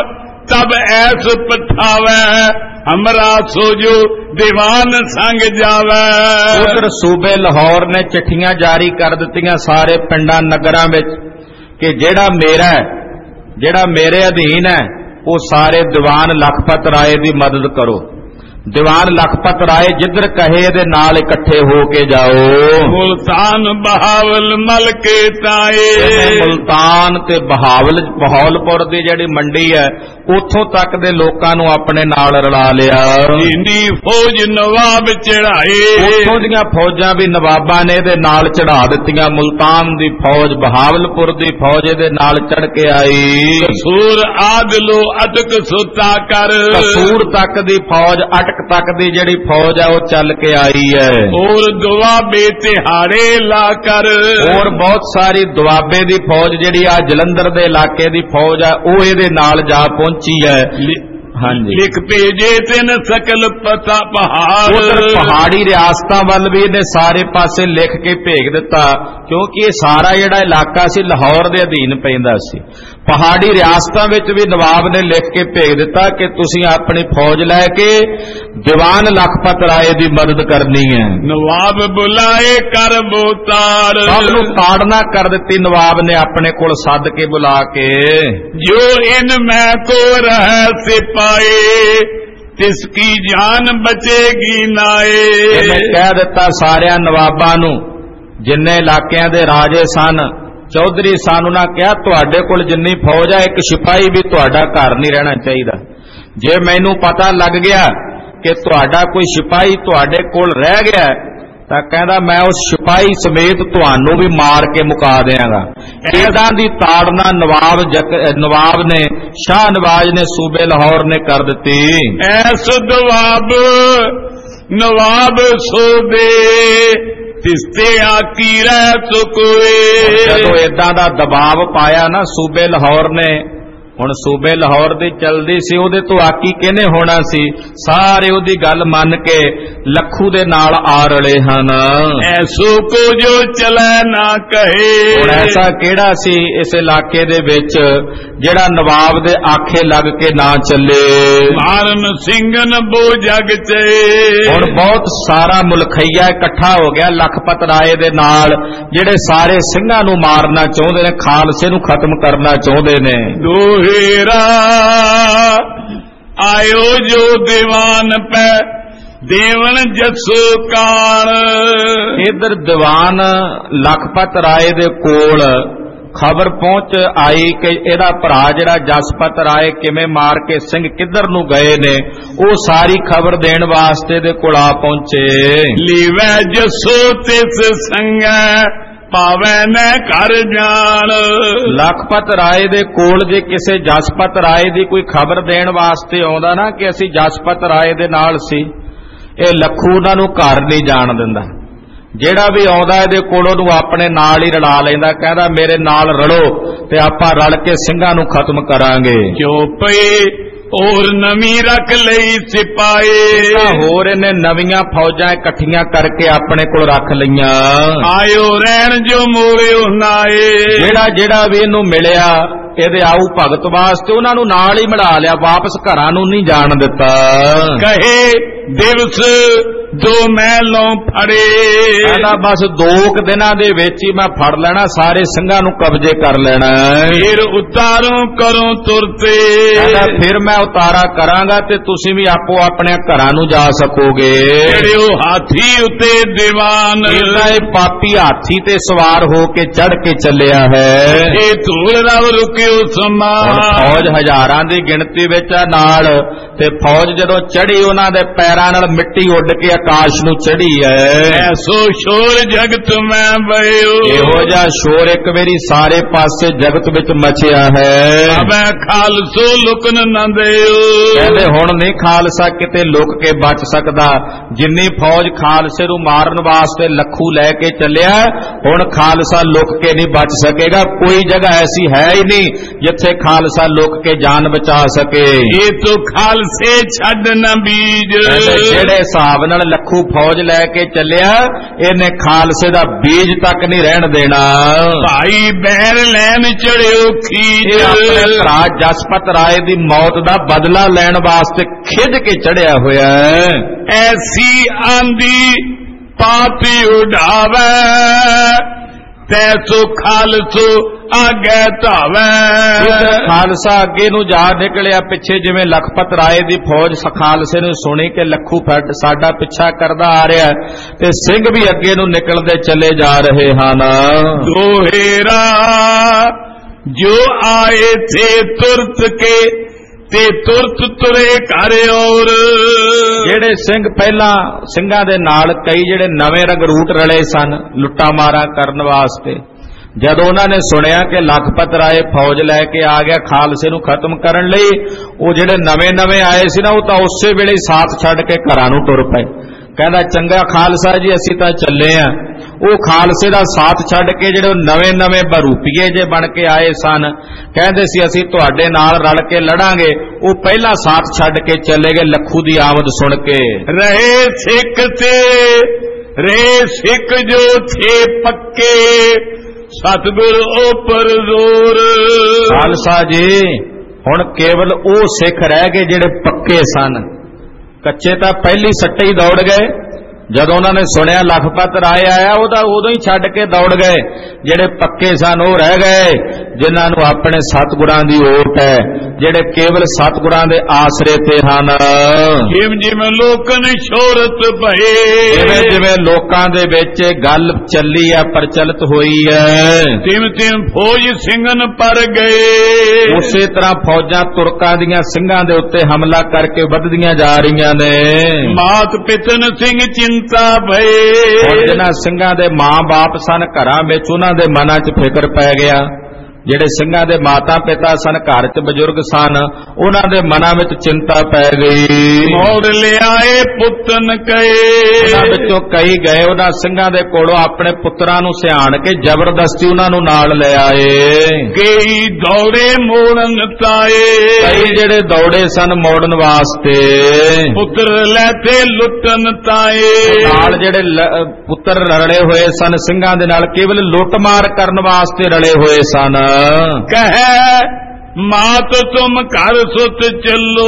तब ऐस पठावे हमरा सोजो दीवान संग जावे। उधर सूबे लाहौर ने चिट्ठियां जारी कर दित्तियां सारे पिंडां नगरां विच कि जेड़ा मेरा जेड़ा मेरे अधीन है वो सारे दीवान लखपत राय दी मदद करो। दीवान लखपत राय जिधर कहे दे नाल इकट्ठे हो के जाओ। मुल्तान बहावल मल के ताए मुल्तान ते बहावल बहावलपुर दी जेड़ी मंडी है उथों तक दे लोकां नूं अपने नाल रला लिया। इंदी फौज नवाब चढ़ाए उथों दीयां फौजां भी नवाबां ने दे नाल चढ़ा दित्तियां। मुल्तान दी फौज बहावलपुर दी फौज दे नाल चढ़ के आई। कसूर आदलो अटक सुता कर कसूर तक दी फौज अटक तक दी जेड़ी फौज है वो चल के आई है। और दुआबे तिहाड़े ला कर और बहुत सारी दुआबे दी फौज जेड़ी आ जलंधर दे इलाके दी फौज है वो इहदे नाल जा पहुंची है। हाँ जी लिख भेजे तेन सकल पता पहाड़ उधर पहाड़ी रियासतां वल भी इहने सारे पासे लिख के भेज दिता क्योंकि ये सारा जेड़ा इलाका सी लाहौर दे अधीन पैंदा सी। पहाड़ी रियासतां विच भी नवाब ने लिख के भेज दिता कि तुसीं अपनी फौज लैके दीवान लखपत राय दी मदद करनी है। नवाब बुलाए कर बोतार सब नूं ताड़ना कर दित्ती नवाब ने अपने कोल सद के बुला के। जो इन मैं को रह सिपाही तिसकी जान बचेगी नाए। इन्हें कह दिता सारिया नवाबां नूं जिन्ने इलाकियां दे राजे सन चौधरी सन उन्हां कहा तुहाडे कोल जिन्नी फौज है एक सिपाही भी तुहाडा घर नहीं रहना चाहिए। जे मैनूं पता लग गया कि तुहाडा कोई सिपाही तुहाडे कोल रह गया तां कहंदा मैं उस सिपाही समेत तुहानूं भी मार के मुका देंगा। इदां दी ताड़ना नवाब जक नवाब ने शाह नवाज ने सूबे लाहौर ने कर दिती। ऐस नवाब नवाब सूबे तिस्ते आकी रह चुके। जदों इदां दा दबाव पाया ना सूबे लाहौर ने हुण सूबे लाहौर दी चलदी सी उहदे तो आकी किहने होना सी। सारे उहदी गल मन के लखू दे नाल आ रले हन। ऐसो को जो चलै ना कहे हुण ऐसा किहड़ा सी इस इलाके दे विच जिहड़ा नवाब दे आखे लग के ना चले। मारन सिंघन बो जग चे हुण बहुत सारा मुलखैया इकट्ठा हो गया लखपत राय दे नाल जिहड़े सारे ਸਿੰਘਾਂ ਨੂੰ मारना चाहुंदे ने खालसे नूं खत्म करना चाहुंदे ने। हेरा आयो जो दीवान पे देवन जसो कान। इधर दीवान लखपत राय दे कोल खबर पहुंच आई कि इहदा भरा जिहड़ा जसपत राय किवें मार के सिंह किधर नूं गए ने वो सारी खबर देण वास्ते दे कोल आ पहुंचे। लीवै जसो तिस संग पावे न कर जान। लखपत राय दे कोल जे किसे जसपत राय दी कोई खबर देण वास्ते आउंदा ना कि असीं जसपत राय दे नाल सी ये लखू उन्हां नूं घर नहीं जाण दिंदा। जेड़ा भी आउंदा इहदे कोल ओहनूं अपने नाल ही रला लैंदा कहदा मेरे नाल रलो ते आपां रल के ਸਿੰਘਾਂ नूं खत्म करांगे। क्यों पई और नवी रख लई सिपाही होर इन्हें नवीं फौजां इकट्ठियां करके अपने कोल रख लईयां। आयो रहन जो मोरियो नाए जेड़ा जेड़ा भी इहनूं मिलिया इहदे आऊ भगत वास्ते उन्हां नूं नाल ही मिला लिया वापस घरां नूं नहीं जाण दिता। कहे दिवस दो मैलों फड़े कहदा बस दो क दिनां दे विच ही मैं फड़ लेना सारे ਸਿੰਘਾਂ नूं कब्जे कर लेना। फिर उतारो करो तुरते कहदा फिर मैं उतारा करांगा ते तुसीं भी आपो अपने घरां नूं जा सकोगे। जेड़े हाथी उते दीवान इहदा इह पापी हाथी ते सवार हो के चढ़ के चलिया है। ये धूल रव रुकियो समा फौज हजारां दी गिणती विच नाल ते फौज जदों चढ़ी उन्हां दे पैरां नाल मिट्टी उड़ के आकाश नूं चढ़ी है। ऐसो शोर जगत में बयो इहो जिहा शोर एक वेरी सारे पासे जगत विच मचिया है। अबे खालसो लुकन न दियो कहंदे हुण नहीं खालसा किते लुक के बच सकदा। जिन्नी फौज खालसे नूं मारन वास्ते लखू लैके चलिया हुण खालसा लुक के नहीं बच सकेगा। कोई जगह ऐसी है ही नहीं जिथे खालसा लुक के जान बचा सके। ये तो खालसे छड़ न बीज ਜਿਹੜੇ ਹਿਸਾਬ ਨਾਲ ਲੱਖੂ ਫੌਜ ਲੈ ਕੇ ਚੱਲਿਆ ਇਹਨੇ ਖਾਲਸੇ ਦਾ ਬੀਜ ਤੱਕ ਨਹੀਂ ਰਹਿਣ ਦੇਣਾ। ਭਾਈ ਬਹਿਰ ਲੈਣ ਚੜਿਓ ਖੀਜ, ਆਪਣੇ ਭਰਾ ਜਸਪਤ ਰਾਏ ਦੀ ਮੌਤ ਦਾ ਬਦਲਾ ਲੈਣ ਵਾਸਤੇ ਖਿੱਝ ਕੇ ਚੜਿਆ ਹੋਇਆ ਹੈ। ਐਸੀ ਆਂਦੀ ਪਾਪੀ ਉਡਾਵੇ, ਤੈਸੋ ਖਾਲਸੋ ਆਗੇ ਧਾਵੇ। ਖਾਲਸਾ ਅੱਗੇ ਨੂੰ ਜਾ ਨਿਕਲਿਆ, ਪਿੱਛੇ ਜਿਵੇਂ ਲਖਪਤ ਰਾਏ ਦੀ ਫੌਜ ਖਾਲਸੇ ਨੂੰ ਸੁਣੀ ਕਿ ਲੱਖੂ ਫੱਟ ਸਾਡਾ ਪਿੱਛਾ ਕਰਦਾ ਆ ਰਿਹਾ ਤੇ ਸਿੰਘ ਵੀ ਅੱਗੇ ਨੂੰ ਨਿਕਲਦੇ ਚਲੇ ਜਾ ਰਹੇ ਹਨ। ਦੋਹੇਰਾ ਜੋ ਆਏ ਥੇ ਤੁਰਤ ਕੇ ਤੇ ਤੁਰਤ ਤੁਰੇ ਘਰ ਔਰ। ਜਿਹੜੇ ਸਿੰਘ ਪਹਿਲਾਂ ਸਿੰਘਾਂ ਦੇ ਨਾਲ ਕਈ ਜਿਹੜੇ ਨਵੇਂ ਰੰਗਰੂਟ ਰਲੇ ਸਨ ਲੁੱਟਾਂ ਮਾਰਾਂ ਕਰਨ ਵਾਸਤੇ, ਜਦੋਂ ਉਹਨਾਂ ਨੇ ਸੁਣਿਆ ਕਿ ਲਖਪਤ ਰਾਏ ਫੌਜ ਲੈ ਕੇ ਆ ਗਿਆ ਖਾਲਸੇ ਨੂੰ ਖਤਮ ਕਰਨ ਲਈ, ਉਹ ਜਿਹੜੇ ਨਵੇਂ ਨਵੇਂ ਆਏ ਸੀ ਨਾ ਉਹ ਤਾਂ ਉਸੇ ਵੇਲੇ ਹੀ ਸਾਥ ਛੱਡ ਕੇ ਘਰਾਂ ਨੂੰ ਤੁਰ ਪਏ। ਕਹਿੰਦਾ ਚੰਗਾ ਖਾਲਸਾ ਜੀ ਅਸੀਂ ਤਾਂ ਚੱਲੇ ਆ। ਉਹ ਖਾਲਸੇ ਦਾ ਸਾਥ ਛੱਡ ਕੇ ਜਿਹੜੇ ਨਵੇਂ ਨਵੇਂ ਬਰੂਪੀਏ ਜੇ ਬਣ ਕੇ ਆਏ ਸਨ, ਕਹਿੰਦੇ ਸੀ ਅਸੀਂ ਤੁਹਾਡੇ ਨਾਲ ਰਲ ਕੇ ਲੜਾਂਗੇ, ਉਹ ਪਹਿਲਾਂ ਸਾਥ ਛੱਡ ਕੇ ਚਲੇ ਗਏ ਲੱਖੂ ਦੀ ਆਮਦ ਸੁਣ ਕੇ। ਰਹੇ ਸਿੱਖ ਤੇ ਰਹੇ ਸਿੱਖ ਜੋ ਥੇ ਪੱਕੇ, ਸਤਿਗੁਰ ਉਪਰ ਜ਼ੋਰ। ਖਾਲਸਾ ਜੀ ਹੁਣ ਕੇਵਲ ਉਹ ਸਿੱਖ ਰਹਿ ਗਏ ਜਿਹੜੇ ਪੱਕੇ ਸਨ, ਕੱਚੇ ਤਾਂ ਪਹਿਲੀ ਸੱਟੇ ਹੀ ਦੌੜ ਗਏ। ਜਦੋਂ ਉਹਨਾਂ ਨੇ ਸੁਣਿਆ ਲਖਪਤ ਰਾਏ ਆਇਆ ਉਹ ਤਾਂ ਉਦੋਂ ਹੀ ਛੱਡ ਕੇ ਦੌੜ ਗਏ। ਜਿਹੜੇ ਪੱਕੇ ਸਨ ਉਹ ਰਹਿ ਗਏ, ਜਿਨ੍ਹਾਂ ਨੂੰ ਆਪਣੇ ਸਤਿਗੁਰਾਂ ਦੀ ਓਟ ਹੈ, ਜਿਹੜੇ ਕੇਵਲ ਸਤਿਗੁਰਾਂ ਦੇ ਆਸਰੇ ਤੇ ਹਨ। ਜਿਵੇਂ ਜਿਵੇਂ ਲੋਕਾਂ ਨੇ ਸ਼ੋਹਰਤ ਭਏ, ਜਿਵੇਂ ਜਿਵੇਂ ਲੋਕਾਂ ਦੇ ਵਿੱਚ ਗੱਲ ਚੱਲੀ ਹੈ, ਪ੍ਰਚਲਿਤ ਹੋਈ ਹੈ, ਤਿਵੇਂ ਤਿਵੇਂ ਫੌਜ ਸਿੰਘਨ ਪਰ ਗਏ। ਉਸੇ ਤਰ੍ਹਾਂ ਫੌਜਾਂ ਤੁਰਕਾਂ ਦੀਆਂ ਸਿੰਘਾਂ ਦੇ ਉੱਤੇ ਹਮਲਾ ਕਰਕੇ ਵੱਧਦੀਆਂ ਜਾ ਰਹੀਆਂ ਨੇ। ਮਾਤ ਪਿਤਨ ਸਿੰਘ ਚਿੰਤਾ ਭਏ, ਹੁਣ ਜਿਹਨਾਂ ਸਿੰਘਾਂ ਦੇ ਮਾਂ ਬਾਪ ਸਨ ਘਰਾਂ ਵਿੱਚ, ਉਹਨਾਂ ਦੇ ਮਨਾਂ 'ਚ ਫਿਕਰ ਪੈ ਗਿਆ। ਜਿਹੜੇ ਸਿੰਘਾਂ ਦੇ ਮਾਤਾ ਪਿਤਾ ਸਨ, ਘਰ 'ਚ ਬਜ਼ੁਰਗ ਸਨ, ਉਹਨਾਂ ਦੇ ਮਨਾਂ ਵਿੱਚ ਚਿੰਤਾ ਪੈ ਗਈ। ਮੋੜ ਲਿਆਏ ਪੁੱਤਨ ਕਏ, ਉਹਨਾਂ ਵਿੱਚੋਂ ਕਈ ਗਏ ਉਹਨਾਂ ਸਿੰਘਾਂ ਦੇ ਕੋਲੋਂ ਆਪਣੇ ਪੁੱਤਰਾਂ ਨੂੰ ਸਿਆਣ ਕੇ ਜ਼ਬਰਦਸਤੀ ਉਹਨਾਂ ਨੂੰ ਨਾਲ ਲੈ ਆਏ। ਕਈ ਦੌੜੇ ਮੋੜਨ ਤਾਏ, ਕਈ ਜਿਹੜੇ ਦੌੜੇ ਸਨ ਮੋੜਨ ਵਾਸਤੇ, ਪੁੱਤਰ ਲੈ ਤੇ ਲੁੱਟਣ ਤਾਏ। ਨਾਲ ਜਿਹੜੇ ਪੁੱਤਰ ਰਲੇ ਹੋਏ ਸਨ ਸਿੰਘਾਂ ਦੇ ਨਾਲ ਕੇਵਲ ਲੁੱਟ ਮਾਰ ਕਰਨ ਵਾਸਤੇ ਰਲੇ ਹੋਏ ਸਨ। ਕਹੈ ਮਾਤ ਤੁਮ ਘਰ ਸੁਤ ਚੱਲੋ,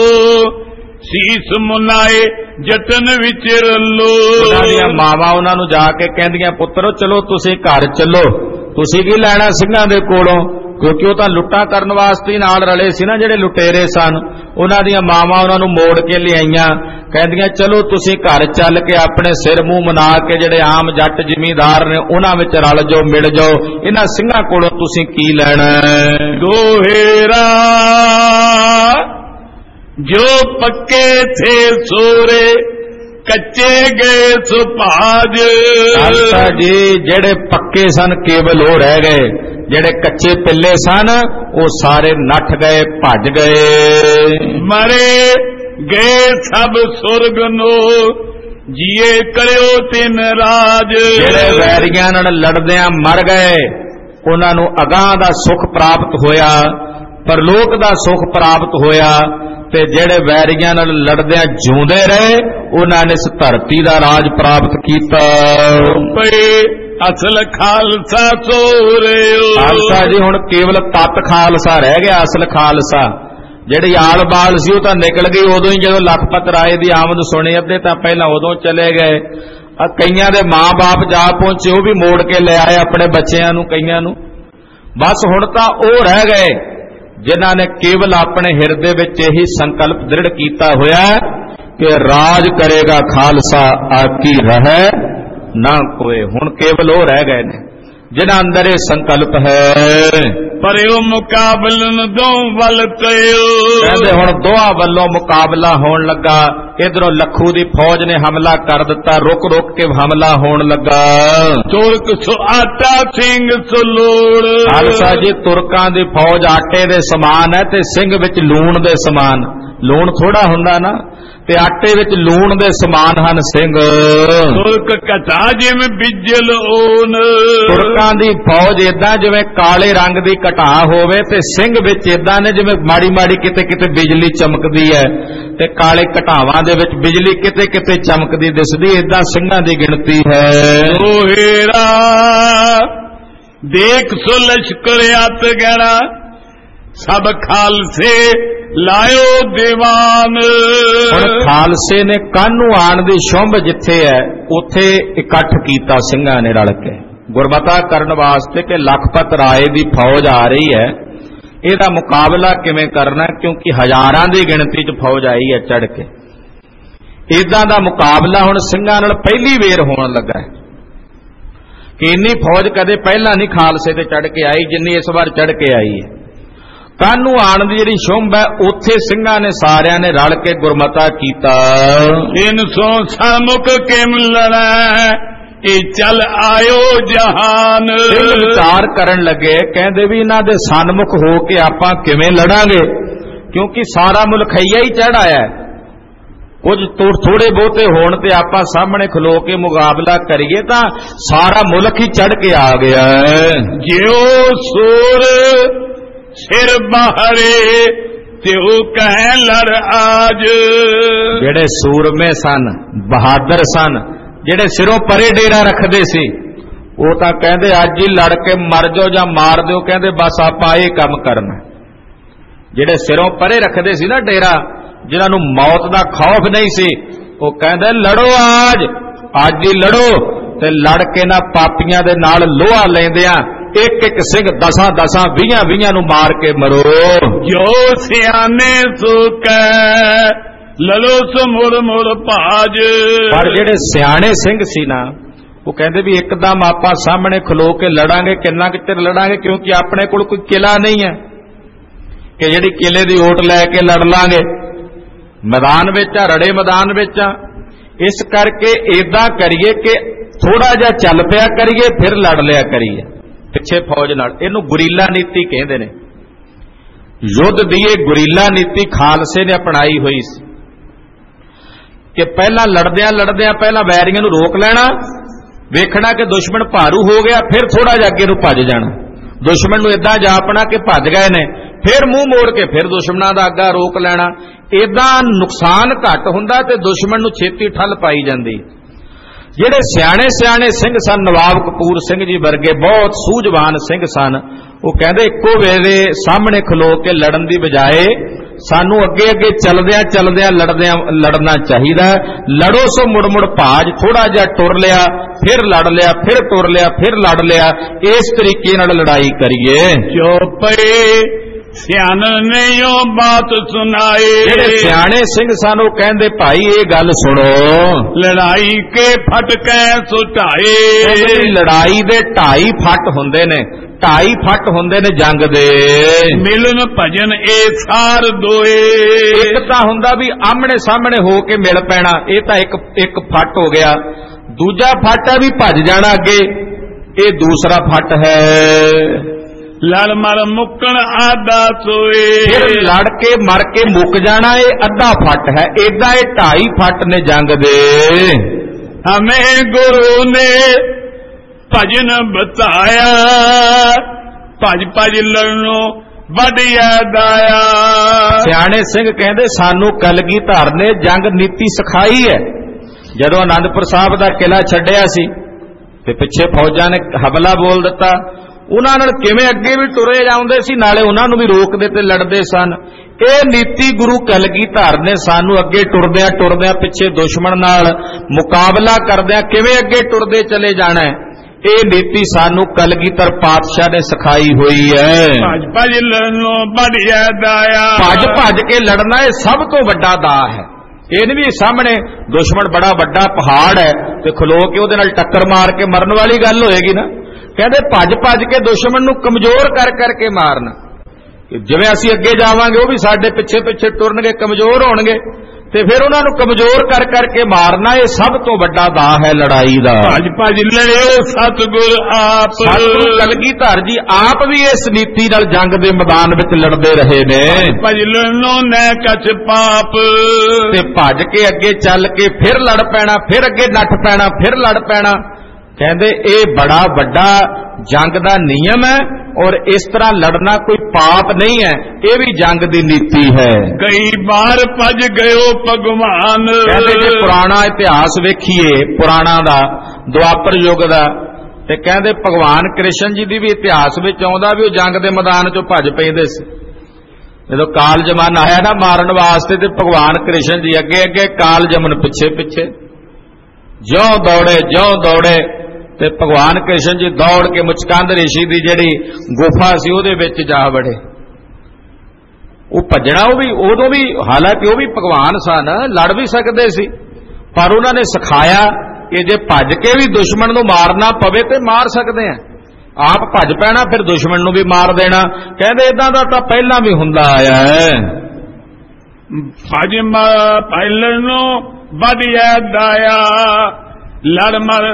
ਸੀਸ ਮੁਨਾਏ ਜਤਨ ਵਿੱਚ ਰਲੋ। ਉਹਨਾਂ ਦੀਆਂ ਮਾਵਾਂ ਉਹਨਾਂ ਨੂੰ ਜਾ ਕੇ ਕਹਿੰਦੀਆਂ ਪੁੱਤਰੋ ਚਲੋ ਤੁਸੀਂ ਘਰ ਚੱਲੋ, ਤੁਸੀਂ ਕੀ ਲੈਣਾ ਸਿੰਘਾਂ ਦੇ ਕੋਲੋਂ, ਕਿਉਂਕਿ ਉਹ ਤਾਂ ਲੁੱਟਾਂ ਕਰਨ ਵਾਸਤੇ ਹੀ ਨਾਲ ਰਲੇ ਸੀ ਨਾ ਜਿਹੜੇ ਲੁਟੇਰੇ ਸਨ। ਉਹਨਾਂ ਦੀਆਂ ਮਾਵਾਂ ਉਹਨਾਂ ਨੂੰ ਮੋੜ ਕੇ ਲਿਆਈਆਂ, ਕਹਿੰਦੀਆਂ ਚਲੋ ਤੁਸੀਂ ਘਰ ਚੱਲ ਕੇ ਆਪਣੇ ਸਿਰ ਮੂੰਹ ਮਨਾ ਕੇ ਜਿਹੜੇ ਆਮ ਜੱਟ ਜ਼ਿਮੀਂਦਾਰ ਨੇ ਉਹਨਾਂ ਵਿੱਚ ਰਲ ਜਾਓ, ਮਿਲ ਜਾਓ, ਇਹਨਾਂ ਸਿੰਘਾਂ ਕੋਲੋਂ ਤੁਸੀਂ ਕੀ ਲੈਣਾ। ਦੋਹੇਰਾ ਜੋ ਪੱਕੇ ਥੇ ਸੋਰੇ, ਕੱਚੇ ਗਏ ਸੁਭਾਜ। ਖਾਲਸਾ ਜੀ ਜਿਹੜੇ ਪੱਕੇ ਸਨ ਕੇਵਲ ਉਹ ਰਹਿ ਗਏ, ਜਿਹੜੇ ਕੱਚੇ ਪਿੱਲੇ ਸਨ ਉਹ ਸਾਰੇ ਨੱਠ ਗਏ, ਭੱਜ ਗਏ। ਮਰੇ ਗਏ ਸਭ ਸੁਰਗ ਨੂੰ, ਜੀਏ ਕਰਿਓ ਤਿਨ ਰਾਜ। ਜਿਹੜੇ ਵੈਰੀਆਂ ਨਾਲ ਲੜਦਿਆਂ ਮਰ ਗਏ ਉਹਨਾਂ ਨੂੰ ਅਗਾਂਹ ਦਾ ਸੁਖ ਪ੍ਰਾਪਤ ਹੋਇਆ, ਪਰਲੋਕ ਦਾ ਸੁਖ ਪ੍ਰਾਪਤ ਹੋਇਆ, ਤੇ ਜਿਹੜੇ ਵੈਰੀਆਂ ਨਾਲ ਲੜਦਿਆਂ ਜਿਉਂਦੇ ਰਹੇ ਉਹਨਾਂ ਨੇ ਇਸ ਧਰਤੀ ਦਾ ਰਾਜ ਪ੍ਰਾਪਤ ਕੀਤਾ। ਅਸਲ ਖਾਲਸਾ ਸੋਰਿਓ। ਖਾਲਸਾ ਜੀ ਹੁਣ ਕੇਵਲ ਤਤ ਖਾਲਸਾ ਰਹਿ ਗਿਆ, ਅਸਲ ਖਾਲਸਾ। ਜਿਹੜੀ ਆਲ ਬਾਲ ਸੀ ਉਹ ਤਾਂ ਨਿਕਲ ਗਈ ਉਦੋਂ ਹੀ, ਜਦੋਂ ਲਖਪਤ ਰਾਏ ਦੀ ਆਮਦ ਸੁਣੀ, ਅੱਧੇ ਤਾਂ ਪਹਿਲਾਂ ਉਦੋਂ ਚਲੇ ਗਏ। ਕਈਆਂ ਦੇ ਮਾਂ-ਬਾਪ ਜਾ ਪਹੁੰਚੇ, ਉਹ ਵੀ ਮੋੜ ਕੇ ਲੈ ਆਏ ਆਪਣੇ ਬੱਚਿਆਂ ਨੂੰ, ਕਈਆਂ ਨੂੰ। ਬਸ ਹੁਣ ਤਾਂ ਉਹ ਰਹਿ ਗਏ ਜਿਨ੍ਹਾਂ ਨੇ ਕੇਵਲ ਆਪਣੇ ਹਿਰਦੇ ਵਿੱਚ ਇਹੀ ਸੰਕਲਪ ਦ੍ਰਿੜ ਕੀਤਾ ਹੋਇਆ ਕਿ ਰਾਜ ਕਰੇਗਾ ਖਾਲਸਾ ਆਕੀ ਰਹਿ ਨਾ ਕੋਏ। ਹੁਣ ਕੇਵਲ ਉਹ ਰਹਿ ਗਏ ਨੇ ਜਿਨ੍ਹਾਂ ਅੰਦਰ ਇਹ ਸੰਕਲਪ ਹੈ। ਪਰ ਉਹ ਮੁਕਾਬਲਨ ਦੋ ਵੱਲ ਤਇਓ, ਕਹਿੰਦੇ ਹੁਣ ਦੋਹਾਂ ਵੱਲੋਂ ਮੁਕਾਬਲਾ ਹੋਣ ਲੱਗਾ। ਇਧਰੋਂ ਲੱਖੂ ਦੀ ਫੌਜ ਨੇ ਹਮਲਾ ਕਰ ਦਿੱਤਾ, ਰੁਕ ਰੁਕ ਕੇ ਹਮਲਾ ਹੋਣ ਲੱਗਾ। ਤੁਰਕ ਸੋ ਆਟਾ ਸਿੰਘ ਸੋ ਲੋੜ। ਖਾਲਸਾ ਜੀ ਤੁਰਕਾਂ ਦੀ ਫੌਜ ਆਟੇ ਦੇ ਸਮਾਨ ਹੈ ਤੇ ਸਿੰਘ ਵਿੱਚ ਲੂਣ ਦੇ ਸਮਾਨ। ਲੂਣ ਥੋੜਾ ਹੁੰਦਾ ਨਾ, ਤੇ ਆਟੇ ਵਿੱਚ ਲੂਣ ਦੇ ਸਮਾਨ ਹਨ ਸਿੰਘ। ਤੁਰਕ ਘਟਾ ਜਿਵੇਂ ਬਿਜਲ ਓਨ, ਤੁਰਕਾਂ ਦੀ ਫੌਜ ਏਦਾਂ ਜਿਵੇਂ ਕਾਲੇ ਰੰਗ ਦੀ ਘਟਾ ਹੋਵੇ, ਤੇ ਸਿੰਘ ਵਿੱਚ ਏਦਾਂ ਨੇ ਜਿਵੇਂ ਮਾੜੀ ਮਾੜੀ ਕਿਤੇ ਕਿਤੇ ਬਿਜਲੀ ਚਮਕਦੀ ਹੈ, ਤੇ ਕਾਲੇ ਘਟਾਵਾਂ ਦੇ ਵਿੱਚ ਬਿਜਲੀ ਕਿਤੇ ਕਿਤੇ ਚਮਕਦੀ ਦਿਸਦੀ, ਏਦਾਂ ਸਿੰਘਾਂ ਦੀ ਗਿਣਤੀ ਹੈ। ਓ ਹੀਰਾ ਦੇਖ ਸੋ ਲਸ਼ਕਰ ਅਤ ਗਹਿਰਾ, ਸਭ ਖਾਲਸੇ ਲਾਇਓ ਦੀਵਾਨ। ਹੁਣ ਖਾਲਸੇ ਨੇ ਕਾਹਨੂੰ ਆਣ ਦੀ ਸ਼ੁੰਭ ਜਿੱਥੇ ਹੈ ਉੱਥੇ ਇਕੱਠ ਕੀਤਾ ਸਿੰਘਾਂ ਨੇ ਰਲ ਕੇ ਗੁਰਮਤਾ ਕਰਨ ਵਾਸਤੇ ਕਿ ਲਖਪਤ ਰਾਏ ਦੀ ਫੌਜ ਆ ਰਹੀ ਹੈ, ਇਹਦਾ ਮੁਕਾਬਲਾ ਕਿਵੇਂ ਕਰਨਾ, ਕਿਉਂਕਿ ਹਜ਼ਾਰਾਂ ਦੀ ਗਿਣਤੀ 'ਚ ਫੌਜ ਆਈ ਹੈ ਚੜ੍ਹ ਕੇ। ਇਦਾਂ ਦਾ ਮੁਕਾਬਲਾ ਹੁਣ ਸਿੰਘਾਂ ਨਾਲ ਪਹਿਲੀ ਵੇਰ ਹੋਣ ਲੱਗਾ ਹੈ ਕਿ ਇੰਨੀ ਫੌਜ ਕਦੇ ਪਹਿਲਾਂ ਨਹੀਂ ਖਾਲਸੇ ਤੇ ਚੜ੍ਹ ਕੇ ਆਈ ਜਿੰਨੀ ਇਸ ਵਾਰ ਚੜ੍ਹ ਕੇ ਆਈ ਹੈ। ਕਾਹਨੂੰ ਆਣ ਦੀ ਜਿਹੜੀ ਸ਼ੁੰਭ ਹੈ ਉੱਥੇ ਸਿੰਘਾਂ ਨੇ ਸਾਰਿਆਂ ਨੇ ਰਲ ਕੇ ਗੁਰਮਤਾ ਕੀਤਾ। ਇਨ ਸੋ ਸਾਮੁਖ ਕਿਮ ਲੜੈ, ਇਹ ਚੱਲ ਆਇਓ ਜਹਾਨ। ਸਿੰਘ ਵਿਚਾਰ ਕਰਨ ਲੱਗੇ, ਕਹਿੰਦੇ ਵੀ ਇਹਨਾਂ ਦੇ ਸਨਮੁਖ ਹੋ ਕੇ ਆਪਾਂ ਕਿਵੇਂ ਲੜਾਂਗੇ, ਕਿਉਂਕਿ ਸਾਰਾ ਮੁਲਕ ਹਈਆ ਹੀ ਚੜ੍ਹ ਆਇਆ ਹੈ। ਕੁਝ ਥੋੜੇ ਬਹੁਤੇ ਹੋਣ ਤੇ ਆਪਾਂ ਸਾਹਮਣੇ ਖਲੋ ਕੇ ਮੁਕਾਬਲਾ ਕਰੀਏ ਤਾਂ ਸਾਰਾ ਮੁਲਕ ਹੀ ਚੜ੍ਹ ਕੇ ਆ ਗਿਆ ਹੈ। ਜਿਉ ਸੂਰ ਸਿਰ ਬਾਹਰੇ ਤਿਉ ਕਹਿ ਲੜ ਆਜ। ਜਿਹੜੇ ਸੂਰਮੇ ਸਨ, ਬਹਾਦਰ ਸਨ, ਜਿਹੜੇ ਸਿਰੋਂ ਪਰੇ ਡੇਰਾ ਰੱਖਦੇ ਸੀ, ਉਹ ਤਾਂ ਕਹਿੰਦੇ ਅੱਜ ਹੀ ਲੜ ਕੇ ਮਰ ਜਾਓ ਜਾਂ ਮਾਰ ਦਿਓ, ਕਹਿੰਦੇ ਬਸ ਆਪਾਂ ਇਹ ਕੰਮ ਕਰਨਾ। ਜਿਹੜੇ ਸਿਰੋਂ ਪਰੇ ਰੱਖਦੇ ਸੀ ਨਾ ਡੇਰਾ, ਜਿਨ੍ਹਾਂ ਨੂੰ ਮੌਤ ਦਾ ਖੌਫ ਨਹੀਂ ਸੀ, ਉਹ ਕਹਿੰਦੇ ਲੜੋ ਆਜ, ਅੱਜ ਹੀ ਲੜੋ। ਤੇ ਲੜ ਕੇ ਨਾ ਪਾਪੀਆਂ ਦੇ ਨਾਲ ਲੋਹਾ ਲੈਂਦਿਆਂ ਇੱਕ ਇੱਕ ਸਿੰਘ ਦਸਾਂ ਦਸਾਂ ਵੀਹਾਂ ਵੀਹਾਂ ਨੂੰ ਮਾਰ ਕੇ ਮਰੋ। ਜੋ ਸਿਆਣੇ ਸੋ ਕਹਿ ਲੜੋ ਸੋ ਮੁੜ ਮੁੜ ਭਾਜ। ਪਰ ਜਿਹੜੇ ਸਿਆਣੇ ਸਿੰਘ ਸੀ ਨਾ, ਉਹ ਕਹਿੰਦੇ ਵੀ ਇੱਕਦਮ ਆਪਾਂ ਸਾਹਮਣੇ ਖਲੋ ਕੇ ਲੜਾਂਗੇ, ਕਿੰਨਾ ਕੁ ਚਿਰ ਲੜਾਂਗੇ, ਕਿਉਂਕਿ ਆਪਣੇ ਕੋਲ ਕੋਈ ਕਿਲਾ ਨਹੀਂ ਹੈ ਕਿ ਜਿਹੜੀ ਕਿਲੇ ਦੀ ਓਟ ਲੈ ਕੇ ਲੜ ਲਾਂਗੇ। ਮੈਦਾਨ ਵਿੱਚ ਆ, ਰੜੇ ਮੈਦਾਨ ਵਿੱਚ ਆ, ਇਸ ਕਰਕੇ ਏਦਾਂ ਕਰੀਏ ਕਿ ਥੋੜਾ ਜਿਹਾ ਚੱਲ ਪਿਆ ਕਰੀਏ ਫਿਰ ਲੜ ਲਿਆ ਕਰੀਏ ਪਿੱਛੇ ਫੌਜ ਨਾਲ। ਇਹਨੂੰ ਗੁਰੀਲਾ ਨੀਤੀ ਕਹਿੰਦੇ ਨੇ। ਯੁੱਧ ਦੀ ਇਹ ਗੁਰੀਲਾ ਨੀਤੀ ਖਾਲਸੇ ਨੇ ਅਪਣਾਈ ਹੋਈ ਸੀ ਕਿ ਪਹਿਲਾਂ ਲੜਦਿਆਂ ਲੜਦਿਆਂ ਪਹਿਲਾਂ ਵੈਰੀਆਂ ਨੂੰ ਰੋਕ ਲੈਣਾ, ਵੇਖਣਾ ਕਿ ਦੁਸ਼ਮਣ ਭਾਰੂ ਹੋ ਗਿਆ, ਫਿਰ ਥੋੜਾ ਜਿਹਾ ਅੱਗੇ ਨੂੰ ਭੱਜ ਜਾਣਾ। ਦੁਸ਼ਮਣ ਨੂੰ ਏਦਾਂ ਜਾਪਣਾ ਕਿ ਭੱਜ ਗਏ ਨੇ, ਫਿਰ ਮੂੰਹ ਮੋੜ ਕੇ ਫਿਰ ਦੁਸ਼ਮਣਾਂ ਦਾ ਅੱਗਾ ਰੋਕ ਲੈਣਾ। ਏਦਾਂ ਨੁਕਸਾਨ ਘੱਟ ਹੁੰਦਾ ਤੇ ਦੁਸ਼ਮਣ ਨੂੰ ਛੇਤੀ ਠੱਲ ਪਾਈ ਜਾਂਦੀ। ਜਿਹੜੇ ਸਿਆਣੇ ਸਿਆਣੇ ਸਿੰਘ ਸਨ, ਨਵਾਬ ਕਪੂਰ ਸਿੰਘ ਜੀ ਵਰਗੇ ਬਹੁਤ ਸੂਝਵਾਨ ਸਿੰਘ ਸਨ, ਉਹ ਕਹਿੰਦੇ ਇੱਕੋ ਵੇਲੇ ਸਾਹਮਣੇ ਖਲੋ ਕੇ ਲੜਨ ਦੀ ਬਜਾਏ ਸਾਨੂੰ ਅੱਗੇ ਅੱਗੇ ਚੱਲਦਿਆਂ ਚੱਲਦਿਆਂ ਲੜਦਿਆਂ ਲੜਨਾ ਚਾਹੀਦਾ। ਲੜੋ ਸੋ ਮੁੜ ਮੁੜ ਭਾਜ, ਥੋੜਾ ਜਿਹਾ ਟੁਰ ਲਿਆ ਫਿਰ ਲੜ ਲਿਆ, ਫਿਰ ਟੁਰ ਲਿਆ ਫਿਰ ਲੜ ਲਿਆ, ਇਸ ਤਰੀਕੇ ਨਾਲ ਲੜਾਈ ਕਰੀਏ। ਚੋਪੇ ਸਿਆਣਨ ਨੇ ਉਹ ਬਾਤ ਸੁਣਾਏ। ਜਿਹੜੇ ਸਿਆਣੇ ਸਿੰਘ ਸਨ ਉਹ ਕਹਿੰਦੇ ਭਾਈ ਇਹ ਗੱਲ ਸੁਣੋ, ਲੜਾਈ ਕੇ ਫਟਕੇ ਸੁਟਾਏ। ਲੜਾਈ ਦੇ ਢਾਈ ਫੱਟ ਹੁੰਦੇ ਨੇ, ਢਾਈ ਫੱਟ ਹੁੰਦੇ ਨੇ ਜੰਗ ਦੇ। ਮਿਲਨ ਭਜਨ ਇਹ ਸਾਰ ਦੋਏ। ਇੱਕ ਤਾਂ ਹੁੰਦਾ ਵੀ ਆਮਣੇ ਸਾਹਮਣੇ ਹੋ ਕੇ ਮਿਲ ਪੈਣਾ, ਇਹ ਤਾਂ ਇੱਕ ਇੱਕ ਫੱਟ ਹੋ ਗਿਆ। ਦੂਜਾ ਫੱਟ ਹੈ ਵੀ ਭੱਜ ਜਾਣਾ ਅੱਗੇ, ਇਹ ਦੂਸਰਾ ਫੱਟ ਹੈ। ਲੜ ਮਰ ਮੁੱਕਣ ਆਦਾ ਸੋਏ। ਫਿਰ ਲੜ ਕੇ ਮਰ ਕੇ ਮੁੱਕ ਜਾਣਾ, ਇਹ ਅੱਧਾ ਫੱਟ ਹੈ। ਏਦਾਂ ਇਹ ਢਾਈ ਫੱਟ ਨੇ ਜੰਗ ਦੇ। ਹਮੇ ਗੁਰੂ ਨੇ ਭਜਨ ਬਤਾਇਆ, ਭਜ ਭਜ ਲੜਨੋਂ ਵੱਡਿਆ ਦਾਇਆ। ਸਿਆਣੇ ਸਿੰਘ ਕਹਿੰਦੇ ਸਾਨੂੰ ਕਲਗੀਧਰ ਨੇ ਜੰਗ ਨੀਤੀ ਸਿਖਾਈ ਹੈ। ਜਦੋਂ ਆਨੰਦਪੁਰ ਸਾਹਿਬ ਦਾ ਕਿਲਾ ਛੱਡਿਆ ਸੀ ਤੇ ਪਿੱਛੇ ਫੌਜਾਂ ਨੇ ਹਮਲਾ ਬੋਲ ਦਿੱਤਾ, ਉਹਨਾਂ ਨਾਲ ਕਿਵੇਂ ਅੱਗੇ ਵੀ ਟੁਰੇ ਜਾਂਦੇ ਸੀ, ਨਾਲੇ ਉਹਨਾਂ ਨੂੰ ਵੀ ਰੋਕਦੇ ਤੇ ਲੜਦੇ ਸਨ। ਇਹ ਨੀਤੀ ਗੁਰੂ ਕਲਗੀਧਰ ਨੇ ਸਾਨੂੰ ਅੱਗੇ ਟੁਰਦਿਆਂ ਟੁਰਦਿਆਂ ਪਿੱਛੇ ਦੁਸ਼ਮਣ ਨਾਲ ਮੁਕਾਬਲਾ ਕਰਦਿਆਂ ਕਿਵੇਂ ਅੱਗੇ ਟੁਰਦੇ ਚਲੇ ਜਾਣਾ, ਇਹ ਨੀਤੀ ਸਾਨੂੰ ਕਲਗੀਧਰ ਪਾਤਸ਼ਾਹ ਨੇ ਸਿਖਾਈ ਹੋਈ ਹੈ। ਭੱਜ ਭੱਜ ਲੜਨੋਂ ਵੱਡਿਆ ਦਾਇਆ। ਭੱਜ ਭੱਜ ਕੇ ਲੜਨਾ ਇਹ ਸਭ ਤੋਂ ਵੱਡਾ ਦਾਅ ਹੈ। ਇਹ ਨਹੀਂ ਵੀ ਸਾਹਮਣੇ ਦੁਸ਼ਮਣ ਬੜਾ ਵੱਡਾ ਪਹਾੜ ਹੈ ਤੇ ਖਲੋ ਕੇ ਉਹਦੇ ਨਾਲ ਟੱਕਰ ਮਾਰ ਕੇ ਮਰਨ ਵਾਲੀ ਗੱਲ ਹੋਏਗੀ ਨਾ। ਕਹਿੰਦੇ ਭੱਜ ਭੱਜ ਕੇ ਦੁਸ਼ਮਣ ਨੂੰ ਕਮਜ਼ੋਰ ਕਰ ਕਰਕੇ ਮਾਰਨਾ। ਜਿਵੇਂ ਅਸੀਂ ਅੱਗੇ ਜਾਵਾਂਗੇ ਉਹ ਵੀ ਸਾਡੇ ਪਿੱਛੇ ਪਿੱਛੇ ਟੁਰਨਗੇ, ਕਮਜ਼ੋਰ ਹੋਣਗੇ। ਤੇ ਫਿਰ ਉਹਨਾਂ ਨੂੰ ਕਮਜ਼ੋਰ ਕਰ ਕਰਕੇ ਮਾਰਨਾ, ਇਹ ਸਭ ਤੋਂ ਵੱਡਾ ਦਾਅ ਹੈ ਲੜਾਈ ਦਾ। ਭਜ ਭਜ ਲੜਿਓ ਸਤਿਗੁਰ ਆਪ। ਸਤਿਗੁਰੂ ਕਲਗੀਧਰ ਜੀ ਆਪ ਵੀ ਇਸ ਨੀਤੀ ਨਾਲ ਜੰਗ ਦੇ ਮੈਦਾਨ ਵਿੱਚ ਲੜਦੇ ਰਹੇ ਨੇ। ਭਜ ਲੜਨੋਂ ਨੈ ਕਛ ਪਾਪ। ਤੇ ਭੱਜ ਕੇ ਅੱਗੇ ਚੱਲ ਕੇ ਫਿਰ ਲੜ ਪੈਣਾ, ਫਿਰ ਅੱਗੇ ਨੱਠ ਪੈਣਾ, ਫਿਰ ਲੜ ਪੈਣਾ। ਕਹਿੰਦੇ ਇਹ ਬੜਾ ਵੱਡਾ ਜੰਗ ਦਾ ਨਿਯਮ ਹੈ, ਔਰ ਇਸ ਤਰ੍ਹਾਂ ਲੜਨਾ ਕੋਈ ਪਾਪ ਨਹੀਂ ਹੈ, ਇਹ ਵੀ ਜੰਗ ਦੀ ਨੀਤੀ ਹੈ। ਕਈ ਵਾਰ ਭਜ ਗਇਓ ਭਗਵਾਨ। ਕਹਿੰਦੇ ਜੇ ਪੁਰਾਣਾ ਇਤਿਹਾਸ ਵੇਖੀਏ, ਪੁਰਾਣਾ ਦਾ, ਦੁਆਪਰ ਯੁੱਗ ਦਾ, ਤੇ ਕਹਿੰਦੇ ਭਗਵਾਨ ਕ੍ਰਿਸ਼ਨ ਜੀ ਦੀ ਵੀ ਇਤਿਹਾਸ ਵਿੱਚ ਆਉਂਦਾ ਵੀ ਉਹ ਜੰਗ ਦੇ ਮੈਦਾਨ ਚੋਂ ਭੱਜ ਪੈਂਦੇ ਸੀ। ਜਦੋਂ ਕਾਲ ਜਮਨ ਆਇਆ ਨਾ ਮਾਰਨ ਵਾਸਤੇ, ਤੇ ਭਗਵਾਨ ਕ੍ਰਿਸ਼ਨ ਜੀ ਅੱਗੇ ਅੱਗੇ, ਕਾਲ ਜਮਨ ਪਿੱਛੇ ਪਿੱਛੇ, ਜਿਉਂ ਦੌੜੇ ਜਿਉਂ ਦੌੜੇ, ਤੇ ਭਗਵਾਨ ਕ੍ਰਿਸ਼ਨ ਜੀ ਦੌੜ ਕੇ ਮੁਚਕੰਦ ਰਿਸ਼ੀ ਦੀ ਜਿਹੜੀ ਗੁਫਾ ਸੀ ਉਹਦੇ ਵਿੱਚ ਜਾ ਵੜੇ। ਉਹ ਭੱਜਣਾ, ਉਹ ਵੀ ਉਦੋਂ ਵੀ, ਹਾਲਾਂਕਿ ਉਹ ਵੀ ਭਗਵਾਨ ਸਨ, ਲੜ ਵੀ ਸਕਦੇ ਸੀ, ਪਰ ਉਹਨਾਂ ਨੇ ਸਿਖਾਇਆ ਕਿ ਜੇ ਭੱਜ ਕੇ ਵੀ ਦੁਸ਼ਮਣ ਨੂੰ ਮਾਰਨਾ ਪਵੇ ਤੇ ਮਾਰ ਸਕਦੇ ਆ। ਆਪ ਭੱਜ ਪੈਣਾ, ਫਿਰ ਦੁਸ਼ਮਣ ਨੂੰ ਵੀ ਮਾਰ ਦੇਣਾ। ਕਹਿੰਦੇ ਇਦਾਂ ਦਾ ਤਾਂ ਪਹਿਲਾਂ ਵੀ ਹੁੰਦਾ ਆਇਆ ਹੈ। ਭਜ ਪਹਿਲਣ ਨੂੰ ਵਧੀਆ ਦਾਇਆ, ਲੜ ਮਰ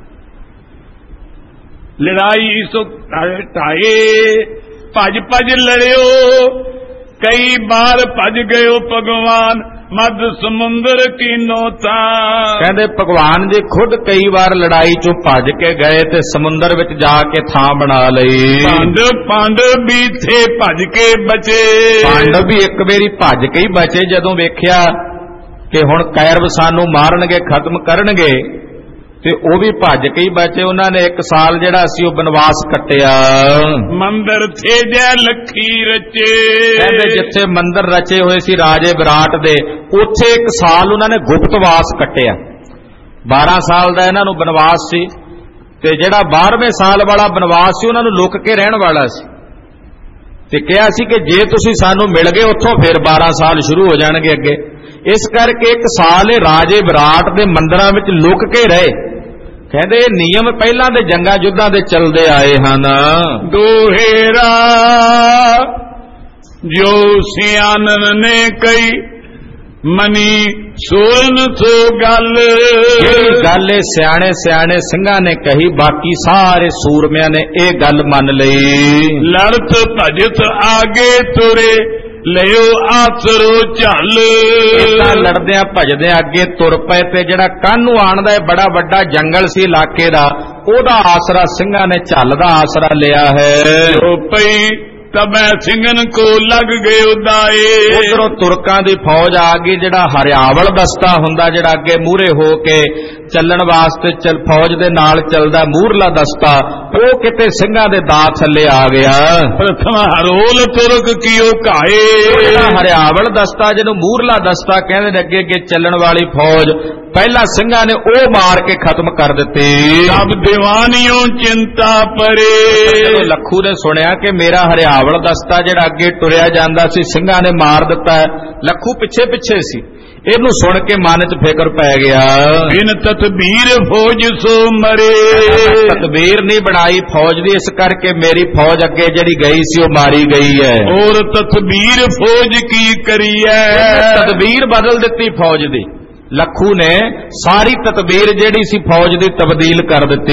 ਲੜਾਈ ਸੋ ਢਾਏ। ਭਜ ਭਜ ਲੜਿਓ ਕਈ ਬਾਰ, ਭਜ ਗਇਓ ਭਗਵਾਨ ਮਦ ਸਮੁੰਦਰ ਕੀਨੋ ਥਾਂ। ਕਹਿੰਦੇ ਭਗਵਾਨ ਜੀ ਖੁਦ ਕਈ ਵਾਰ ਲੜਾਈ ਚੋਂ ਭੱਜ ਕੇ ਗਏ ਤੇ ਸਮੁੰਦਰ ਵਿੱਚ ਜਾ ਕੇ ਥਾਂ ਬਣਾ ਲਈ। ਪਾਂਡਵ ਪਾਂਡਵ ਵੀ ਥੇ ਭੱਜ ਕੇ ਬਚੇ। ਪਾਂਡਵ ਵੀ ਇੱਕ ਵਾਰੀ ਭੱਜ ਕੇ ਹੀ ਬਚੇ, ਜਦੋਂ ਵੇਖਿਆ ਕਿ ਹੁਣ ਕੌਰਵ ਸਾਨੂੰ ਮਾਰਨਗੇ, ਖਤਮ ਕਰਨਗੇ, ਤੇ ਉਹ ਵੀ ਭੱਜ ਕੇ ਹੀ ਬਚੇ। ਉਹਨਾਂ ਨੇ ਇੱਕ ਸਾਲ ਜਿਹੜਾ ਸੀ ਉਹ ਬਨਵਾਸ ਕੱਟਿਆ। ਮੰਦਰ ਥੇ ਜੈ ਲੱਖੀ ਰਚੇ। ਕਹਿੰਦੇ ਜਿੱਥੇ ਮੰਦਰ ਰਚੇ ਹੋਏ ਸੀ ਰਾਜੇ ਵਿਰਾਟ ਦੇ, ਉੱਥੇ ਇੱਕ ਸਾਲ ਉਹਨਾਂ ਨੇ ਗੁਪਤਵਾਸ ਕੱਟਿਆ। ਬਾਰਾਂ ਸਾਲ ਦਾ ਇਹਨਾਂ ਨੂੰ ਬਨਵਾਸ ਸੀ, ਤੇ ਜਿਹੜਾ ਬਾਰ੍ਹਵੇਂ ਸਾਲ ਵਾਲਾ ਬਨਵਾਸ ਸੀ ਉਹਨਾਂ ਨੂੰ ਲੁਕ ਕੇ ਰਹਿਣ ਵਾਲਾ ਸੀ। ਤੇ ਕਿਹਾ ਸੀ ਕਿ ਜੇ ਤੁਸੀਂ ਸਾਨੂੰ ਮਿਲ ਗਏ ਉੱਥੋਂ ਫਿਰ ਬਾਰਾਂ ਸਾਲ ਸ਼ੁਰੂ ਹੋ ਜਾਣਗੇ ਅੱਗੇ। ਇਸ ਕਰਕੇ ਇੱਕ ਸਾਲ ਇਹ ਰਾਜੇ ਵਿਰਾਟ ਦੇ ਮੰਦਰਾਂ ਵਿੱਚ ਲੁਕ ਕੇ ਰਹੇ। ਕਹਿੰਦੇ ਇਹ ਨਿਯਮ ਪਹਿਲਾਂ ਦੇ ਜੰਗਾਂ ਯੁੱਧਾਂ ਦੇ ਚੱਲਦੇ ਆਏ ਹਨ। ਦੋਹੇਰਾ ਜੋ ਸਿਆਣਨ ਨੇ ਕਈ ਮਨੀ ਸੋਨ ਸੋ ਗੱਲ। ਜਿਹੜੀ ਗੱਲ ਇਹ ਸਿਆਣੇ ਸਿਆਣੇ ਸਿੰਘਾਂ ਨੇ ਕਹੀ, ਬਾਕੀ ਸਾਰੇ ਸੂਰਮਿਆਂ ਨੇ ਇਹ ਗੱਲ ਮੰਨ ਲਈ। ਲੜਤ ਭਜਤ ਆਗੇ ਤੁਰੇ ਲਿਓ ਆਸਰੋ ਝੱਲ। ਇਦਾਂ ਲੜਦਿਆਂ ਭਜਦਿਆਂ ਅੱਗੇ ਤੁਰ ਪਏ, ਤੇ ਜਿਹੜਾ ਕਾਹਨੂੰ ਆਣਦਾ ਹੈ ਬੜਾ ਵੱਡਾ ਜੰਗਲ ਸੀ ਇਲਾਕੇ ਦਾ, ਉਹਦਾ ਆਸਰਾ ਸਿੰਘਾਂ ਨੇ ਝੱਲ ਦਾ ਆਸਰਾ ਲਿਆ ਹੈ। ਜੋ ਪਈ ਤਬੈ ਸਿੰਘਨ ਕੋ ਲੱਗ ਗਏ ਉਦਾਏ। ਉਧਰੋਂ ਤੁਰਕਾਂ ਦੀ ਫੌਜ ਆ ਗਈ, ਜਿਹੜਾ ਹਰਿਆਵਲ ਦਸਤਾ ਹੁੰਦਾ, ਜਿਹੜਾ ਅੱਗੇ ਮੂਹਰੇ ਹੋ ਕੇ ਚੱਲਣ ਵਾਸਤੇ ਚਲ ਫੌਜ ਦੇ ਨਾਲ ਚੱਲਦਾ ਮੂਹਰਲਾ ਦਸਤਾ, ਉਹ ਕਿਤੇ ਸਿੰਘਾਂ ਦੇ ਦਾਅ ਥੱਲੇ ਆ ਗਿਆ। ਪ੍ਰਥਮ ਹਰੋਲ ਤੁਰਕ ਕੀਓ ਘਾਏ। ਜਿਹੜਾ ਹਰਿਆਵਲ ਦਸਤਾ, ਜਿਹਨੂੰ ਮੂਹਰਲਾ ਦਸਤਾ ਕਹਿੰਦੇ ਨੇ, ਅੱਗੇ ਅੱਗੇ ਚੱਲਣ ਵਾਲੀ ਫੌਜ, ਪਹਿਲਾਂ ਸਿੰਘਾਂ ਨੇ ਉਹ ਮਾਰ ਕੇ ਖਤਮ ਕਰ ਦਿੱਤੀ। ਸਭ ਦੀਵਾਨੀਓ ਚਿੰਤਾ ਪਰੇ। ਜਦੋਂ ਲੱਖੂ ਨੇ ਸੁਣਿਆ ਕਿ ਮੇਰਾ ਹਰਿਆਵਲ ਦਸਤਾ ਜਿਹੜਾ ਅੱਗੇ ਟੁਰਿਆ ਜਾਂਦਾ ਸੀ ਸਿੰਘਾਂ ਨੇ ਮਾਰ ਦਿੱਤਾ, ਲੱਖੂ ਪਿੱਛੇ ਪਿੱਛੇ ਸੀ, ਇਹਨੂੰ ਸੁਣ ਕੇ ਮਨ 'ਚ ਫਿਕਰ ਪੈ ਗਿਆ। ਬਿਨ ਤਤਬੀਰ ਫੌਜ ਸੋ ਮਰੇ। ਤਤਬੀਰ ਨਹੀਂ ਬਣਾਈ ਫੌਜ ਦੀ, ਇਸ ਕਰਕੇ ਮੇਰੀ ਫੌਜ ਅੱਗੇ ਜਿਹੜੀ ਗਈ ਸੀ ਉਹ ਮਾਰੀ ਗਈ ਹੈ। ਔਰ ਤਤਬੀਰ ਫੌਜ ਕੀ ਕਰੀ ਹੈ। ਤਦਬੀਰ ਬਦਲ ਦਿੱਤੀ ਫੌਜ ਦੀ। ਲੱਖੂ ਨੇ ਸਾਰੀ ਤਦਬੀਰ ਜਿਹੜੀ ਸੀ ਫੌਜ ਦੀ ਤਬਦੀਲ ਕਰ ਦਿੱਤੀ।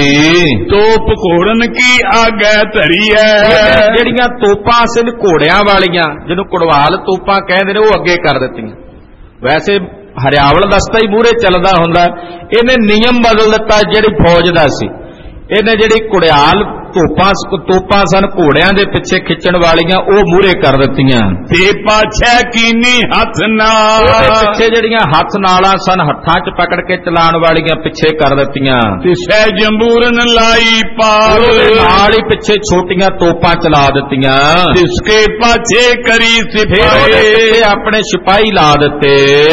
ਤੋਪ ਘੋੜਨ ਕੀ ਆਗੇ ਧਰੀ ਹੈ। ਜਿਹੜੀਆਂ ਤੋਪਾਂ ਸੀ ਘੋੜਿਆਂ ਵਾਲੀਆਂ, ਜਿਹਨੂੰ ਕੁੜਵਾਲ ਤੋਪਾਂ ਕਹਿੰਦੇ ਨੇ, ਉਹ ਅੱਗੇ ਕਰ ਦਿੱਤੀਆਂ। ਵੈਸੇ ਹਰਿਆਵਲ ਦਸਤਾ ਹੀ ਮੂਹਰੇ ਚੱਲਦਾ ਹੁੰਦਾ, ਇਹਨੇ ਨਿਯਮ ਬਦਲ ਦਿੱਤਾ ਜਿਹੜੀ ਫੌਜ ਦਾ ਸੀ। ਇਹਨੇ ਜਿਹੜੀ ਕੁੜਿਆਲ ਤੋਪਾਂ ਤੋਪਾਂ ਸਨ ਘੋੜਿਆਂ ਦੇ ਪਿੱਛੇ ਖਿੱਚਣ ਵਾਲੀਆਂ, ਉਹ ਮੂਹਰੇ ਕਰ ਦਿੱਤੀਆਂ। ਤੇ ਪਾਛੈ ਕੀਨੀ ਹੱਥ ਨਾਲ। ਪਿੱਛੇ ਜਿਹੜੀਆਂ ਹੱਥ ਨਾਲਾਂ ਸਨ, ਹੱਥਾਂ 'ਚ ਪਕੜ ਕੇ ਚਲਾਉਣ ਵਾਲੀਆਂ, ਪਿੱਛੇ ਕਰ ਦਿੱਤੀਆਂ। ਤੇ ਸਹਿ ਜੰਬੂਰਨ ਲਾਈ ਪਾਲ। ਨਾਲ ਹੀ ਪਿੱਛੇ ਛੋਟੀਆਂ ਤੋਪਾਂ ਚਲਾ ਦਿੱਤੀਆਂ। ਇਸਕੇ ਪਾਛੇ ਕਰੀ ਸਿਪਾਹੀ। ਆਪਣੇ ਸਿਪਾਹੀ ਲਾ ਦਿੱਤੇ।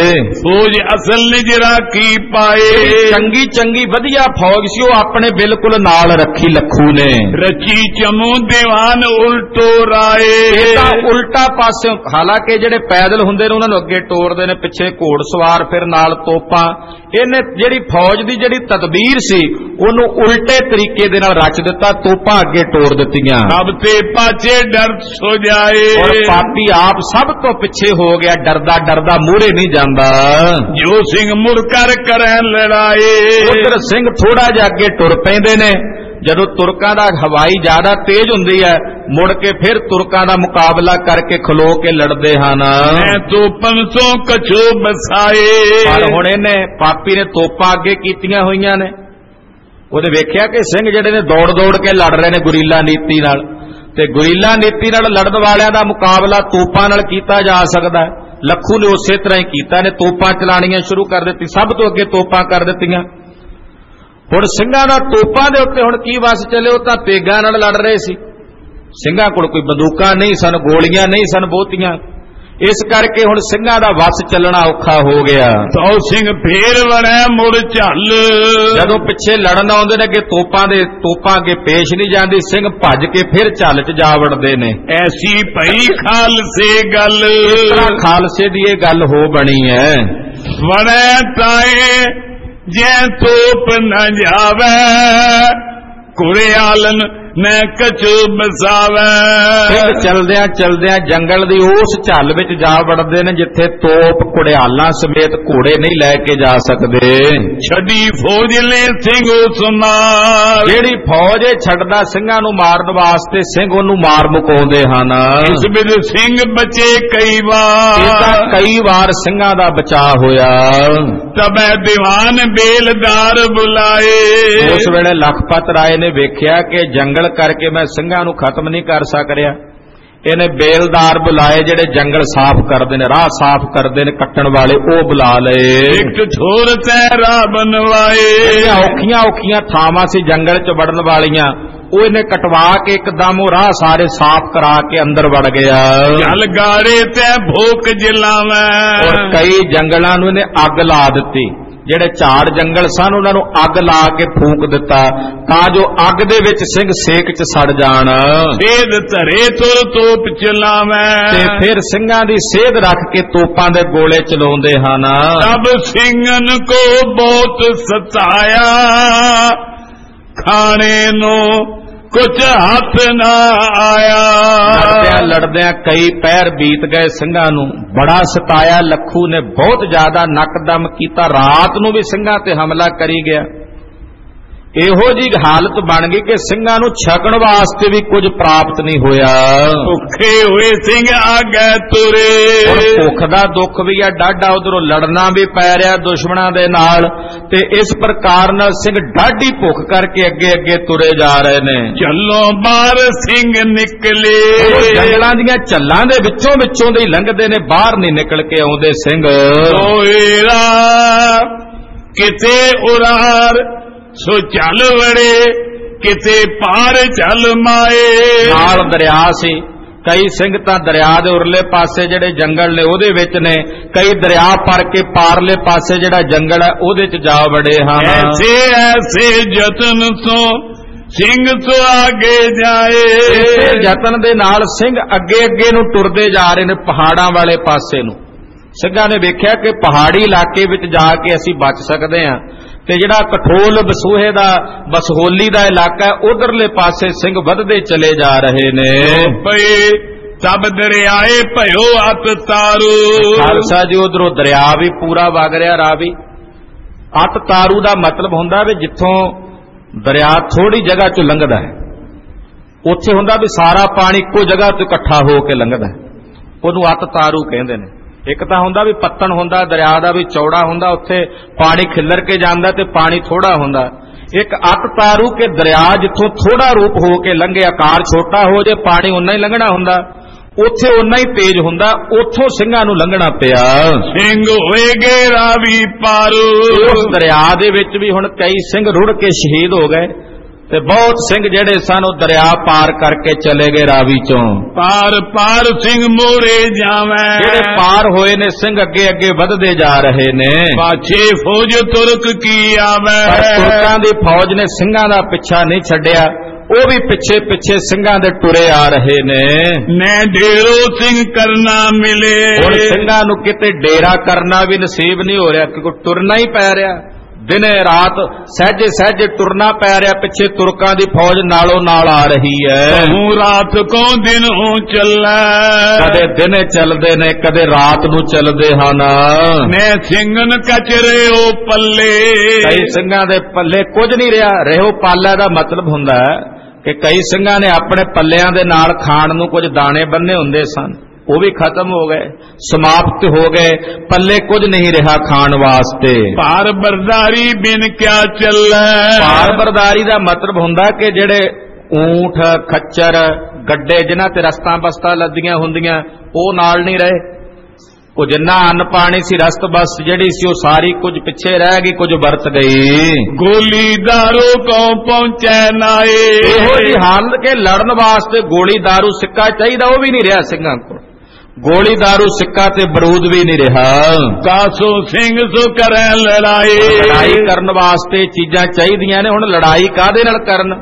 ਫੌਜ ਅਸਲ ਨਿਜਰਾ ਕੀ ਪਾਏ। ਚੰਗੀ ਚੰਗੀ ਵਧੀਆ ਫੌਜ ਸੀ, ਉਹ ਆਪਣੇ ਬਿਲਕੁਲ ਨਾਲ ਰੱਖੀ ਲੱਖੂ ਨੇ। ਰਚੀ ਚਮੂ ਦੀਵਾਨ ਉਲਟੋ ਰਾਏ। ਇਹ ਤਾਂ ਉਲਟਾ ਪਾਸਿਓਂ, ਹਾਲਾਂਕਿ ਜਿਹੜੇ ਪੈਦਲ ਹੁੰਦੇ ਨੇ ਉਹਨਾਂ ਨੂੰ ਅੱਗੇ ਟੋਰਦੇ ਨੇ, ਪਿੱਛੇ ਘੋੜ ਸਵਾਰ, ਫਿਰ ਨਾਲ ਤੋਪਾਂ। ਇਹਨੇ ਜਿਹੜੀ ਫੌਜ ਦੀ ਜਿਹੜੀ ਤਦਬੀਰ ਸੀ ਉਹਨੂੰ ਉਲਟੇ ਤਰੀਕੇ ਦੇ ਨਾਲ ਰਚ ਦਿੱਤਾ, ਤੋਪਾਂ ਅੱਗੇ ਟੋਰ ਦਿੱਤੀਆਂ। ਸਭ ਤੇ ਪਾਛੇ ਡਰ ਸੋ ਜਾਏ। ਔਰ ਪਾਪੀ ਆਪ ਸਭ ਤੋਂ ਪਿੱਛੇ ਹੋ ਗਿਆ, ਡਰਦਾ ਡਰਦਾ ਮੂਹਰੇ ਨਹੀਂ ਜਾਂਦਾ। ਜੋ ਸਿੰਘ ਮੁੜ ਕਰ ਕਰੇ ਲੜਾਏ। ਉਧਰ ਸਿੰਘ ਥੋੜਾ ਜਿਹਾ ਅੱਗੇ ਟੁਰ ਪੈਂਦੇ ਨੇ। ਜਦੋਂ ਤੁਰਕਾਂ ਦਾ ਹਵਾਈ ਜ਼ਿਆਦਾ ਤੇਜ਼ ਹੁੰਦੀ ਹੈ, ਮੁੜ ਕੇ ਫਿਰ ਤੁਰਕਾਂ ਦਾ ਮੁਕਾਬਲਾ ਕਰਕੇ ਖਲੋ ਕੇ ਲੜਦੇ ਹਨ। ਮੈਂ ਤੋਪਨ ਸੋ ਕਛੂ ਬਸਾਏ। ਪਰ ਹੁਣ ਇਹਨੇ ਪਾਪੀ ਨੇ ਤੋਪਾਂ ਅੱਗੇ ਕੀਤੀਆਂ ਹੋਈਆਂ ਨੇ। ਉਹਦੇ ਵੇਖਿਆ ਕਿ ਸਿੰਘ ਜਿਹੜੇ ਨੇ ਦੌੜ ਦੌੜ ਕੇ ਲੜ ਰਹੇ ਨੇ ਗੁਰੀਲਾ ਨੀਤੀ ਨਾਲ, ਤੇ ਗੁਰੀਲਾ ਨੀਤੀ ਨਾਲ ਲੜਨ ਵਾਲਿਆਂ ਦਾ ਮੁਕਾਬਲਾ ਤੋਪਾਂ ਨਾਲ ਕੀਤਾ ਜਾ ਸਕਦਾ। ਲੱਖੂ ਨੇ ਉਸੇ ਤਰ੍ਹਾਂ ਹੀ ਕੀਤਾ, ਨੇ ਤੋਪਾਂ ਚਲਾਣੀਆਂ ਸ਼ੁਰੂ ਕਰ ਦਿੱਤੀ, ਸਭ ਤੋਂ ਅੱਗੇ ਤੋਪਾਂ ਕਰ ਦਿੱਤੀਆਂ। ਹੁਣ ਸਿੰਘਾਂ ਦਾ ਤੋਪਾਂ ਦੇ ਉੱਤੇ ਹੁਣ ਕੀ ਵਸ ਚੱਲੇ, ਉਹ ਤਾਂ ਤੇਗਾਂ ਨਾਲ ਲੜ ਰਹੇ ਸੀ। ਸਿੰਘਾਂ ਕੋਲ ਕੋਈ ਬੰਦੂਕਾਂ ਨਹੀਂ ਸਨ, ਗੋਲੀਆਂ ਨਹੀਂ ਸਨ ਬਹੁਤੀਆਂ, ਇਸ ਕਰਕੇ ਹੁਣ ਸਿੰਘਾਂ ਦਾ ਵਸ ਚੱਲਣਾ ਔਖਾ ਹੋ ਗਿਆ। ਤੋ ਸਿੰਘ ਫੇਰ ਵੜਿਆ ਮੁੜ ਝੱਲ। ਜਦੋਂ ਪਿੱਛੇ ਲੜਨ ਆਉਂਦੇ ਨੇ ਅੱਗੇ ਤੋਪਾਂ ਦੇ ਤੋਪਾਂ ਅੱਗੇ ਪੇਸ਼ ਨਹੀਂ ਜਾਂਦੀ, ਸਿੰਘ ਭੱਜ ਕੇ ਫਿਰ ਝੱਲ 'ਚ ਜਾ ਵੜਦੇ ਨੇ। ਐਸੀ ਭਈ ਖਾਲਸੇ ਗੱਲ। ਖਾਲਸੇ ਦੀ ਇਹ ਗੱਲ ਹੋ ਬਣੀ ਹੈ। ਵੜੈ ਤਾਏ ਜੇ ਤੋਪ ਨਾ ਜਾਵੇ, ਕੁੜਿਆਲਨ ਮੈਂ ਕਛੂ ਬਸਾਵੇ। ਸਿੰਘ ਚਲਦਿਆਂ ਚਲਦਿਆਂ ਜੰਗਲ ਦੀ ਉਸ ਝੱਲ ਵਿੱਚ ਜਾ ਵੜਦੇ ਨੇ ਜਿੱਥੇ ਤੋਪ ਕੁੜਿਆਲਾਂ ਸਮੇਤ ਘੋੜੇ ਨਹੀਂ ਲੈ ਕੇ ਜਾ ਸਕਦੇ। ਛੱਡੀ ਫੌਜ ਲੈ ਸਿੰਘ ਉਸ ਮਾਰ। ਜਿਹੜੀ ਫੌਜ ਇਹ ਛੱਡਦਾ ਸਿੰਘਾਂ ਨੂੰ ਮਾਰਨ ਵਾਸਤੇ, ਸਿੰਘ ਉਹਨੂੰ ਮਾਰ ਮੁਕਾਉਂਦੇ ਹਨ। ਇਸ ਵਿੱਚ ਸਿੰਘ ਬਚੇ ਕਈ ਵਾਰ। ਇਹ ਤਾਂ ਕਈ ਵਾਰ ਸਿੰਘਾਂ ਦਾ ਬਚਾਅ ਹੋਇਆ। ਤਬੈ ਦੀਵਾਨ ਬੇਲਦਾਰ ਬੁਲਾਏ। ਉਸ ਵੇਲੇ ਲਖਪਤ ਰਾਏ ਨੇ ਵੇਖਿਆ ਕਿ ਜੰਗਲ ਕਰਕੇ ਮੈਂ ਸਿੰਘਾਂ ਨੂੰ ਖਤਮ ਨਹੀਂ ਕਰ ਸਕ ਰਿਹਾ। ਇਹਨੇ ਬੇਲਦਾਰ ਬੁਲਾਏ ਜਿਹੜੇ ਜੰਗਲ ਸਾਫ਼ ਕਰਦੇ ਨੇ, ਰਾਹ ਸਾਫ਼ ਕਰਦੇ ਨੇ ਕੱਟਣ ਵਾਲੇ, ਉਹ ਬੁਲਾ ਲਏ। ਇੱਕ ਛੋਰ ਤੈ ਰਾਹ ਬਣਵਾਏ। ਔਖੀਆਂ ਔਖੀਆਂ ਥਾਵਾਂ ਸੀ ਜੰਗਲ 'ਚ ਵੜਨ ਵਾਲੀਆਂ, ਉਹ ਇਹਨੇ ਕਟਵਾ ਕੇ ਇੱਕਦਮ ਉਹ ਰਾਹ ਸਾਰੇ ਸਾਫ਼ ਕਰਾ ਕੇ ਅੰਦਰ ਵੜ ਗਿਆ। ਜਲ ਗਾੜੇ ਤੇ ਭੋਕ ਜਲਾਵੇਂ। ਔਰ ਕਈ ਜੰਗਲਾਂ ਨੂੰ ਇਹਨੇ ਅੱਗ ਲਾ ਦਿੱਤੀ। ਜਿਹੜੇ ਝਾੜ ਜੰਗਲ ਸਨ ਉਹਨਾਂ ਨੂੰ ਅੱਗ ਲਾ ਕੇ ਫੂਕ ਦਿੱਤਾ, ਤਾਂ ਜੋ ਅੱਗ ਦੇ ਵਿੱਚ ਸਿੰਘ ਸੇਕ 'ਚ ਸੜ ਜਾਣ। ਸੇਧ ਧਰੇ ਤੁਰ ਤੋਪ ਚਲਾਵੇਂ। ਤੇ ਫਿਰ ਸਿੰਘਾਂ ਦੀ ਸੇਧ ਰੱਖ ਕੇ ਤੋਪਾਂ ਦੇ ਗੋਲੇ ਚਲਾਉਂਦੇ ਹਨ। ਤਬ ਸਿੰਘਨ ਕੋ ਬਹੁਤ ਸਤਾਇਆ, ਖਾਣੇ ਨੂੰ ਕੁਝ ਹੱਥ ਨਾ ਆਇਆ। ਲੜਦਿਆਂ ਲੜਦਿਆਂ ਕਈ ਪੈਰ ਬੀਤ ਗਏ, ਸਿੰਘਾਂ ਨੂੰ ਬੜਾ ਸਤਾਇਆ। ਲੱਖੂ ਨੇ ਬਹੁਤ ਜ਼ਿਆਦਾ ਨੱਕਦਮ ਕੀਤਾ, ਰਾਤ ਨੂੰ ਵੀ ਸਿੰਘਾਂ ਤੇ ਹਮਲਾ ਕਰੀ ਗਿਆ। ਇਹੋ ਜੀ ਹਾਲਤ ਬਣ ਗਈ ਕਿ ਸਿੰਘਾਂ ਨੂੰ ਛਕਣ ਵਾਸਤੇ ਵੀ ਕੁਝ ਪ੍ਰਾਪਤ ਨਹੀਂ ਹੋਇਆ। ਭੁੱਖੇ ਹੋਏ ਸਿੰਘ ਆਗੇ ਤੁਰੇ। ਭੁੱਖ ਦਾ ਦੁੱਖ ਵੀ ਆ ਡਾਢਾ, ਉਧਰੋਂ ਲੜਨਾ ਵੀ ਪੈ ਰਿਹਾ ਦੁਸ਼ਮਣਾਂ ਦੇ ਨਾਲ, ਤੇ ਇਸ ਪ੍ਰਕਾਰ ਨਾਲ ਸਿੰਘ ਡਾਢੀ ਭੁੱਖ ਕਰਕੇ ਅੱਗੇ ਅੱਗੇ ਤੁਰੇ ਜਾ ਰਹੇ ਨੇ। ਚੱਲੋ ਬਾਹਰ ਸਿੰਘ ਨਿਕਲੇ। ਜੰਗਲਾਂ ਦੀਆਂ ਝੱਲਾਂ ਦੇ ਵਿੱਚੋਂ ਵਿੱਚੋਂ ਦੇ ਹੀ ਲੰਘਦੇ ਨੇ, ਬਾਹਰ ਨਹੀਂ ਨਿਕਲ ਕੇ ਆਉਂਦੇ ਸਿੰਘ। ਓਏਰਾ ਕਿਤੇ ਉਰਾਰ ਸੋ ਚੱਲ ਵੜੇ, ਕਿਤੇ ਪਾਰ ਚੱਲ ਮਾਏ। ਨਾਲ ਦਰਿਆ ਸੀ, ਕਈ ਸਿੰਘ ਤਾਂ ਦਰਿਆ ਦੇ ਉਰਲੇ ਪਾਸੇ ਜਿਹੜੇ ਜੰਗਲ ਨੇ ਉਹਦੇ ਵਿੱਚ ਨੇ, ਕਈ ਦਰਿਆ ਪਰ ਕੇ ਪਾਰਲੇ ਪਾਸੇ ਜਿਹੜਾ ਜੰਗਲ ਹੈ ਉਹਦੇ 'ਚ ਜਾ ਵੜੇ ਹਨ। ਐਸੇ ਐਸੇ ਯਤਨ ਤੋਂ ਸਿੰਘ ਤੋਂ ਅੱਗੇ ਜਾਏ। ਇਸੇ ਯਤਨ ਦੇ ਨਾਲ ਸਿੰਘ ਅੱਗੇ ਅੱਗੇ ਨੂੰ ਟੁਰਦੇ ਜਾ ਰਹੇ ਨੇ ਪਹਾੜਾਂ ਵਾਲੇ ਪਾਸੇ ਨੂੰ। ਸਿੰਘਾਂ ਨੇ ਵੇਖਿਆ ਕਿ ਪਹਾੜੀ ਇਲਾਕੇ ਵਿੱਚ ਜਾ ਕੇ ਅਸੀਂ ਬਚ ਸਕਦੇ ਹਾਂ, ਤੇ ਜਿਹੜਾ ਕਠੋਲ ਬਸੂਹੇ ਦਾ ਬਸਹੋਲੀ ਦਾ ਇਲਾਕਾ ਹੈ ਉਧਰਲੇ ਪਾਸੇ ਸਿੰਘ ਵੱਧਦੇ ਚਲੇ ਜਾ ਰਹੇ ਨੇ। ਪਏ ਤਬ ਦਰਿਆਏ ਭਇਓ ਅਤ ਤਾਰੂ। ਖਾਲਸਾ ਜੀ ਉਧਰੋਂ ਦਰਿਆ ਵੀ ਪੂਰਾ ਵਗ ਰਿਹਾ, ਰਾਵੀ। ਅਤ ਤਾਰੂ ਦਾ ਮਤਲਬ ਹੁੰਦਾ ਵੀ ਜਿੱਥੋਂ ਦਰਿਆ ਥੋੜੀ ਜਗ੍ਹਾ 'ਚੋਂ ਲੰਘਦਾ ਹੈ, ਉੱਥੇ ਹੁੰਦਾ ਵੀ ਸਾਰਾ ਪਾਣੀ ਇੱਕੋ ਜਗ੍ਹਾ 'ਤੇ ਇਕੱਠਾ ਹੋ ਕੇ ਲੰਘਦਾ, ਉਹਨੂੰ ਅਤ ਤਾਰੂ ਕਹਿੰਦੇ ਨੇ। ਇੱਕ ਤਾਂ ਹੁੰਦਾ ਵੀ ਪੱਤਣ ਹੁੰਦਾ, ਦਰਿਆ ਦਾ ਵੀ ਚੌੜਾ ਹੁੰਦਾ, ਉੱਥੇ ਪਾਣੀ ਖਿੱਲਰ ਕੇ ਜਾਂਦਾ ਤੇ ਪਾਣੀ ਥੋੜਾ ਹੁੰਦਾ। ਇੱਕ ਅਤ ਤਾਰੂ ਕੇ ਦਰਿਆ ਜਿੱਥੋਂ ਥੋੜਾ ਰੂਪ ਹੋ ਕੇ ਲੰਘੇ, ਆਕਾਰ ਛੋਟਾ ਹੋ ਜੇ, ਪਾਣੀ ਉਨਾ ਹੀ ਲੰਘਣਾ ਹੁੰਦਾ, ਉੱਥੇ ਉਨਾ ਹੀ ਤੇਜ਼ ਹੁੰਦਾ, ਉੱਥੋਂ ਸਿੰਘਾਂ ਨੂੰ ਲੰਘਣਾ ਪਿਆ। ਸਿੰਘ ਹੋਏਗੇ ਰਾਵੀ ਪਾਰੂ। ਉਸ ਦਰਿਆ ਦੇ ਵਿੱਚ ਵੀ ਹੁਣ ਕਈ ਸਿੰਘ ਰੁੜ ਕੇ ਸ਼ਹੀਦ ਹੋ ਗਏ, ਤੇ ਬਹੁਤ ਸਿੰਘ ਜਿਹੜੇ ਸਨ ਉਹ ਦਰਿਆ ਪਾਰ ਕਰਕੇ ਚਲੇ ਗਏ ਰਾਵੀ ਚੋਂ। ਪਾਰ ਪਾਰ ਸਿੰਘ ਮੋਰੇ ਜਾਵੇਂ। ਜਿਹੜੇ ਪਾਰ ਹੋਏ ਨੇ ਸਿੰਘ ਅੱਗੇ ਅੱਗੇ ਵੱਧਦੇ ਜਾ ਰਹੇ ਨੇ। ਪਾਛੇ ਫੌਜ ਤੁਰਕ ਕੀ ਆਵੇ। ਤੁਰਕਾਂ ਦੀ ਫੌਜ ਨੇ ਸਿੰਘਾਂ ਦਾ ਪਿੱਛਾ ਨਹੀਂ ਛੱਡਿਆ, ਉਹ ਵੀ ਪਿੱਛੇ ਪਿੱਛੇ ਸਿੰਘਾਂ ਦੇ ਟੁਰੇ ਆ ਰਹੇ ਨੇ। ਨੇ ਢੇਰੋ ਸਿੰਘ ਕਰਨਾ ਮਿਲੇ, ਹੁਣ ਸਿੰਘਾਂ ਨੂੰ ਕਿਤੇ ਡੇਰਾ ਕਰਨਾ ਵੀ ਨਸੀਬ ਨਹੀਂ ਹੋ ਰਿਹਾ, ਕਿਉਂਕਿ ਟੁਰਨਾ ਹੀ ਪੈ ਰਿਹਾ, ਦਿਨੇ ਰਾਤ ਸਹਿਜੇ ਸਹਿਜੇ ਟੁਰਨਾ ਪੈ ਰਿਹਾ, ਪਿੱਛੇ ਤੁਰਕਾਂ ਦੀ ਫੌਜ ਨਾਲੋਂ ਨਾਲ ਆ ਰਹੀ ਹੈ। ਹੂੰ ਰਾਤ ਕੋ ਦਿਨ ਹੂੰ ਚੱਲੈ, ਕਦੇ ਦਿਨੇ ਚੱਲਦੇ ਨੇ ਕਦੇ ਰਾਤ ਨੂੰ ਚੱਲਦੇ ਹਨ। ਮੈਂ ਸਿੰਘਨ ਕਚਰੇ ਉਹ ਪੱਲੇ, ਕਈ ਸਿੰਘਾਂ ਦੇ ਪੱਲੇ ਕੁਝ ਨਹੀਂ ਰਿਹਾ। ਰਹਿਓ ਪਾਲਾ ਦਾ ਮਤਲਬ ਹੁੰਦਾ ਹੈ ਕਿ ਕਈ ਸਿੰਘਾਂ ਨੇ ਆਪਣੇ ਪੱਲਿਆਂ ਦੇ ਨਾਲ ਖਾਣ ਨੂੰ ਕੁਝ ਦਾਣੇ ਬੰਨੇ ਹੁੰਦੇ ਸਨ, ਉਹ ਵੀ ਖਤਮ ਹੋ ਗਏ, ਸਮਾਪਤ ਹੋ ਗਏ, ਪੱਲੇ ਕੁਝ ਨਹੀਂ ਰਿਹਾ ਖਾਣ ਵਾਸਤੇ। ਭਾਰ ਬਰਦਾਰੀ ਬਿਨ ਕਿਆ ਚੱਲੈ, ਭਾਰ ਬਰਦਾਰੀ ਦਾ ਮਤਲਬ ਹੁੰਦਾ ਕਿ ਜਿਹੜੇ ਊਂਠ ਖੱਚਰ ਗੱਡੇ ਜਿਨ੍ਹਾਂ ਤੇ ਰਸਤਾਂ ਬਸਤਾਂ ਲੱਦੀਆਂ ਹੁੰਦੀਆਂ ਉਹ ਨਾਲ ਨਹੀਂ ਰਹੇ। ਕੁਝ ਜਿੰਨਾ ਅੰਨ ਪਾਣੀ ਸੀ ਰਸਤ ਬਸ ਜਿਹੜੀ ਸੀ ਉਹ ਸਾਰੀ ਕੁਝ ਪਿੱਛੇ ਰਹਿ ਗਈ, ਕੁਝ ਵਰਤ ਗਈ। ਗੋਲੀ ਦਾਰੂ ਕੋ ਪਹੁੰਚੈ ਨਾਏ, ਇਹੋ ਜਿਹੀ ਹਾਲਤ ਕਿ ਲੜਨ ਵਾਸਤੇ ਗੋਲੀ ਦਾਰੂ ਸਿੱਕਾ ਚਾਹੀਦਾ, ਉਹ ਵੀ ਨਹੀਂ ਰਿਹਾ ਸਿੰਘਾਂ ਕੋਲ। ਗੋਲੀ ਦਾਰੂ ਸਿੱਕਾ ਤੇ ਬਰੂਦ ਵੀ ਨਹੀਂ ਰਿਹਾ। ਕਾਸੋ ਸਿੰਘ ਸੋ ਕਰੈ ਲੜਾਈ, ਲੜਾਈ ਕਰਨ ਵਾਸਤੇ ਚੀਜ਼ਾਂ ਚਾਹੀਦੀਆਂ ਨੇ। ਹੁਣ ਲੜਾਈ ਕਾਹਦੇ ਨਾਲ ਕਰਨ?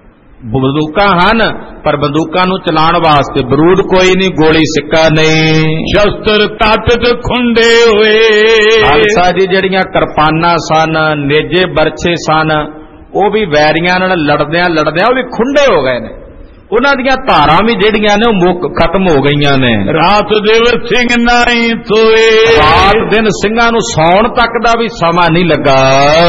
ਬੰਦੂਕਾਂ ਹਨ ਪਰ ਬੰਦੂਕਾਂ ਨੂੰ ਚਲਾਉਣ ਵਾਸਤੇ ਬਰੂਦ ਕੋਈ ਨਹੀਂ, ਗੋਲੀ ਸਿੱਕਾ ਨਹੀਂ। ਸ਼ਸਤਰ ਤਾਕਤ ਖੁੰਡੇ ਹੋਏ, ਖਾਲਸਾ ਜੀ ਜਿਹੜੀਆਂ ਕਿਰਪਾਨਾਂ ਸਨ, ਨੇਜੇ ਬਰਛੇ ਸਨ, ਉਹ ਵੀ ਵੈਰੀਆਂ ਨਾਲ ਲੜਦਿਆਂ ਲੜਦਿਆਂ ਉਹ ਵੀ ਖੁੰਡੇ ਹੋ ਗਏ ਨੇ। ਉਹਨਾਂ ਦੀਆਂ ਧਾਰਾਂ ਵੀ ਜਿਹੜੀਆਂ ਨੇ ਉਹ ਮੁੱਕ ਖਤਮ ਹੋ ਗਈਆਂ ਨੇ। ਰਾਤ ਦਿਵਸ ਸਿੰਘ ਨਹੀਂ ਸੋਏ, ਰਾਤ ਦਿਨ ਸਿੰਘਾਂ ਨੂੰ ਸੌਣ ਤੱਕ ਦਾ ਵੀ ਸਮਾਂ ਨਹੀਂ ਲੱਗਾ।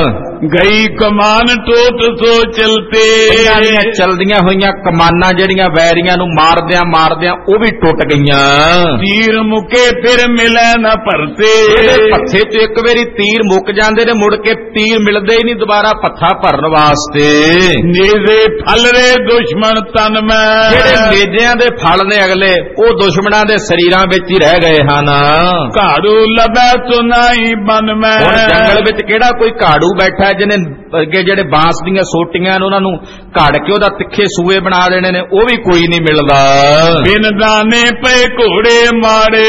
ਗਈ ਕਮਾਨ ਟੋਟ ਸੋ ਚਲਤੇ, ਸਿੰਘਾਂ ਦੀਆਂ ਚਲਦੀਆਂ ਹੋਈਆਂ ਕਮਾਨਾਂ ਜਿਹੜੀਆਂ ਵੈਰੀਆਂ ਨੂੰ ਮਾਰਦਿਆਂ ਮਾਰਦਿਆਂ ਉਹ ਵੀ ਟੁੱਟ ਗਈਆਂ। ਤੀਰ ਮੁਕੇ ਫਿਰ ਮਿਲੈ ਨਾ ਭਰਤੇ, ਇਹਦੇ ਪੱਥੇ 'ਚ ਇੱਕ ਵਾਰੀ ਤੀਰ ਮੁੱਕ ਜਾਂਦੇ ਨੇ, ਮੁੜ ਕੇ ਤੀਰ ਮਿਲਦੇ ਹੀ ਨਹੀਂ ਦੁਬਾਰਾ ਪੱਥਾ ਭਰਨ ਵਾਸਤੇ। ਨੇਜ਼ੇ ਫਲ ਰੇ ਦੁਸ਼ਮਣ ਤਨ ਮੈਂ, ਜਿਹੜੇ ਨੇਜਿਆਂ ਦੇ ਫਲ ਨੇ ਅਗਲੇ ਉਹ ਦੁਸ਼ਮਣਾਂ ਦੇ ਸਰੀਰਾਂ ਵਿੱਚ ਹੀ ਰਹਿ ਗਏ ਹਨ। ਘਾੜੂ ਲੱਭੈ ਤੋ ਨਹੀਂ ਬਨ ਮੈਂ, ਹੁਣ ਜੰਗਲ ਵਿੱਚ ਕਿਹੜਾ ਕੋਈ ਘਾੜੂ ਬੈਠਾ ਜਿਹਨੇ ਅੱਗੇ ਜਿਹੜੇ ਬਾਂਸ ਦੀਆਂ ਸੋਟੀਆਂ ਨੇ ਉਹਨਾਂ ਨੂੰ ਘੜ ਕੇ ਉਹਦਾ ਤਿੱਖੇ ਸੂਏ ਬਣਾ ਦੇਣੇ ਨੇ, ਉਹ ਵੀ ਕੋਈ ਨਹੀਂ ਮਿਲਦਾ। ਬਿਨ ਦਾਣੇ ਪਏ ਘੋੜੇ ਮਾੜੇ,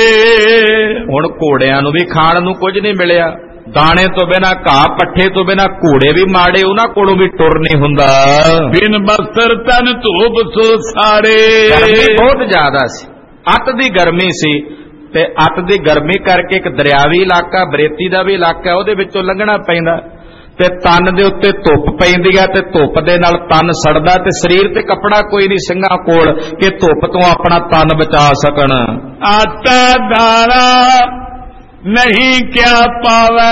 ਹੁਣ ਘੋੜਿਆਂ ਨੂੰ ਵੀ ਖਾਣ ਨੂੰ ਕੁਝ ਨਹੀਂ ਮਿਲਿਆ। ਦਾਣੇ ਤੋਂ ਬਿਨਾਂ ਘਾਹ ਪੱਠੇ ਤੋਂ ਬਿਨਾਂ ਘੋੜੇ ਵੀ ਮਾੜੇ, ਉਹਨਾਂ ਕੋਲੋਂ ਵੀ ਟੁਰ ਨਹੀਂ ਹੁੰਦਾ। ਬਿਨ ਬਸਤਰ ਤਨ ਧੂਪ ਸੋ ਸਾੜੇ, ਗਰਮੀ ਬਹੁਤ ਜ਼ਿਆਦਾ ਸੀ, ਅੱਤ ਦੀ ਗਰਮੀ ਸੀ ਤੇ ਅੱਤ ਦੀ ਗਰਮੀ ਕਰਕੇ ਇੱਕ ਦਰਿਆਵੀ ਇਲਾਕਾ ਬਰੇਤੀ ਦਾ ਵੀ ਇਲਾਕਾ, ਉਹਦੇ ਵਿੱਚੋਂ ਲੰਘਣਾ ਪੈਂਦਾ ਤੇ ਤਨ ਦੇ ਉੱਤੇ ਧੁੱਪ ਪੈਂਦੀ ਆ ਤੇ ਧੁੱਪ ਦੇ ਨਾਲ ਤਨ ਸੜਦਾ ਤੇ ਸਰੀਰ ਤੇ ਕੱਪੜਾ ਕੋਈ ਨਹੀਂ ਸਿੰਘਾਂ ਕੋਲ ਕਿ ਧੁੱਪ ਤੋਂ ਆਪਣਾ ਤਨ ਬਚਾ ਸਕਣ। ਆਟਾ ਦਾਣਾ ਨਹੀਂ ਕਿਆ ਪਾਵੈ,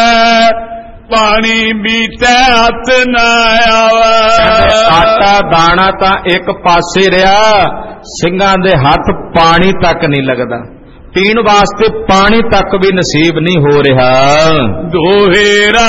ਪਾਣੀ ਬੀਤੈ ਹੱਥ ਨਾ ਆਵੈ। ਆਟਾ ਦਾਣਾ ਤਾਂ ਇੱਕ ਪਾਸੇ ਰਿਹਾ, ਸਿੰਘਾਂ ਦੇ ਹੱਥ ਪਾਣੀ ਤੱਕ ਨਹੀਂ ਲੱਗਦਾ, ਪੀਣ ਵਾਸਤੇ ਪਾਣੀ ਤੱਕ ਵੀ ਨਸੀਬ ਨਹੀਂ ਹੋ ਰਿਹਾ। ਦੋਹੇਰਾ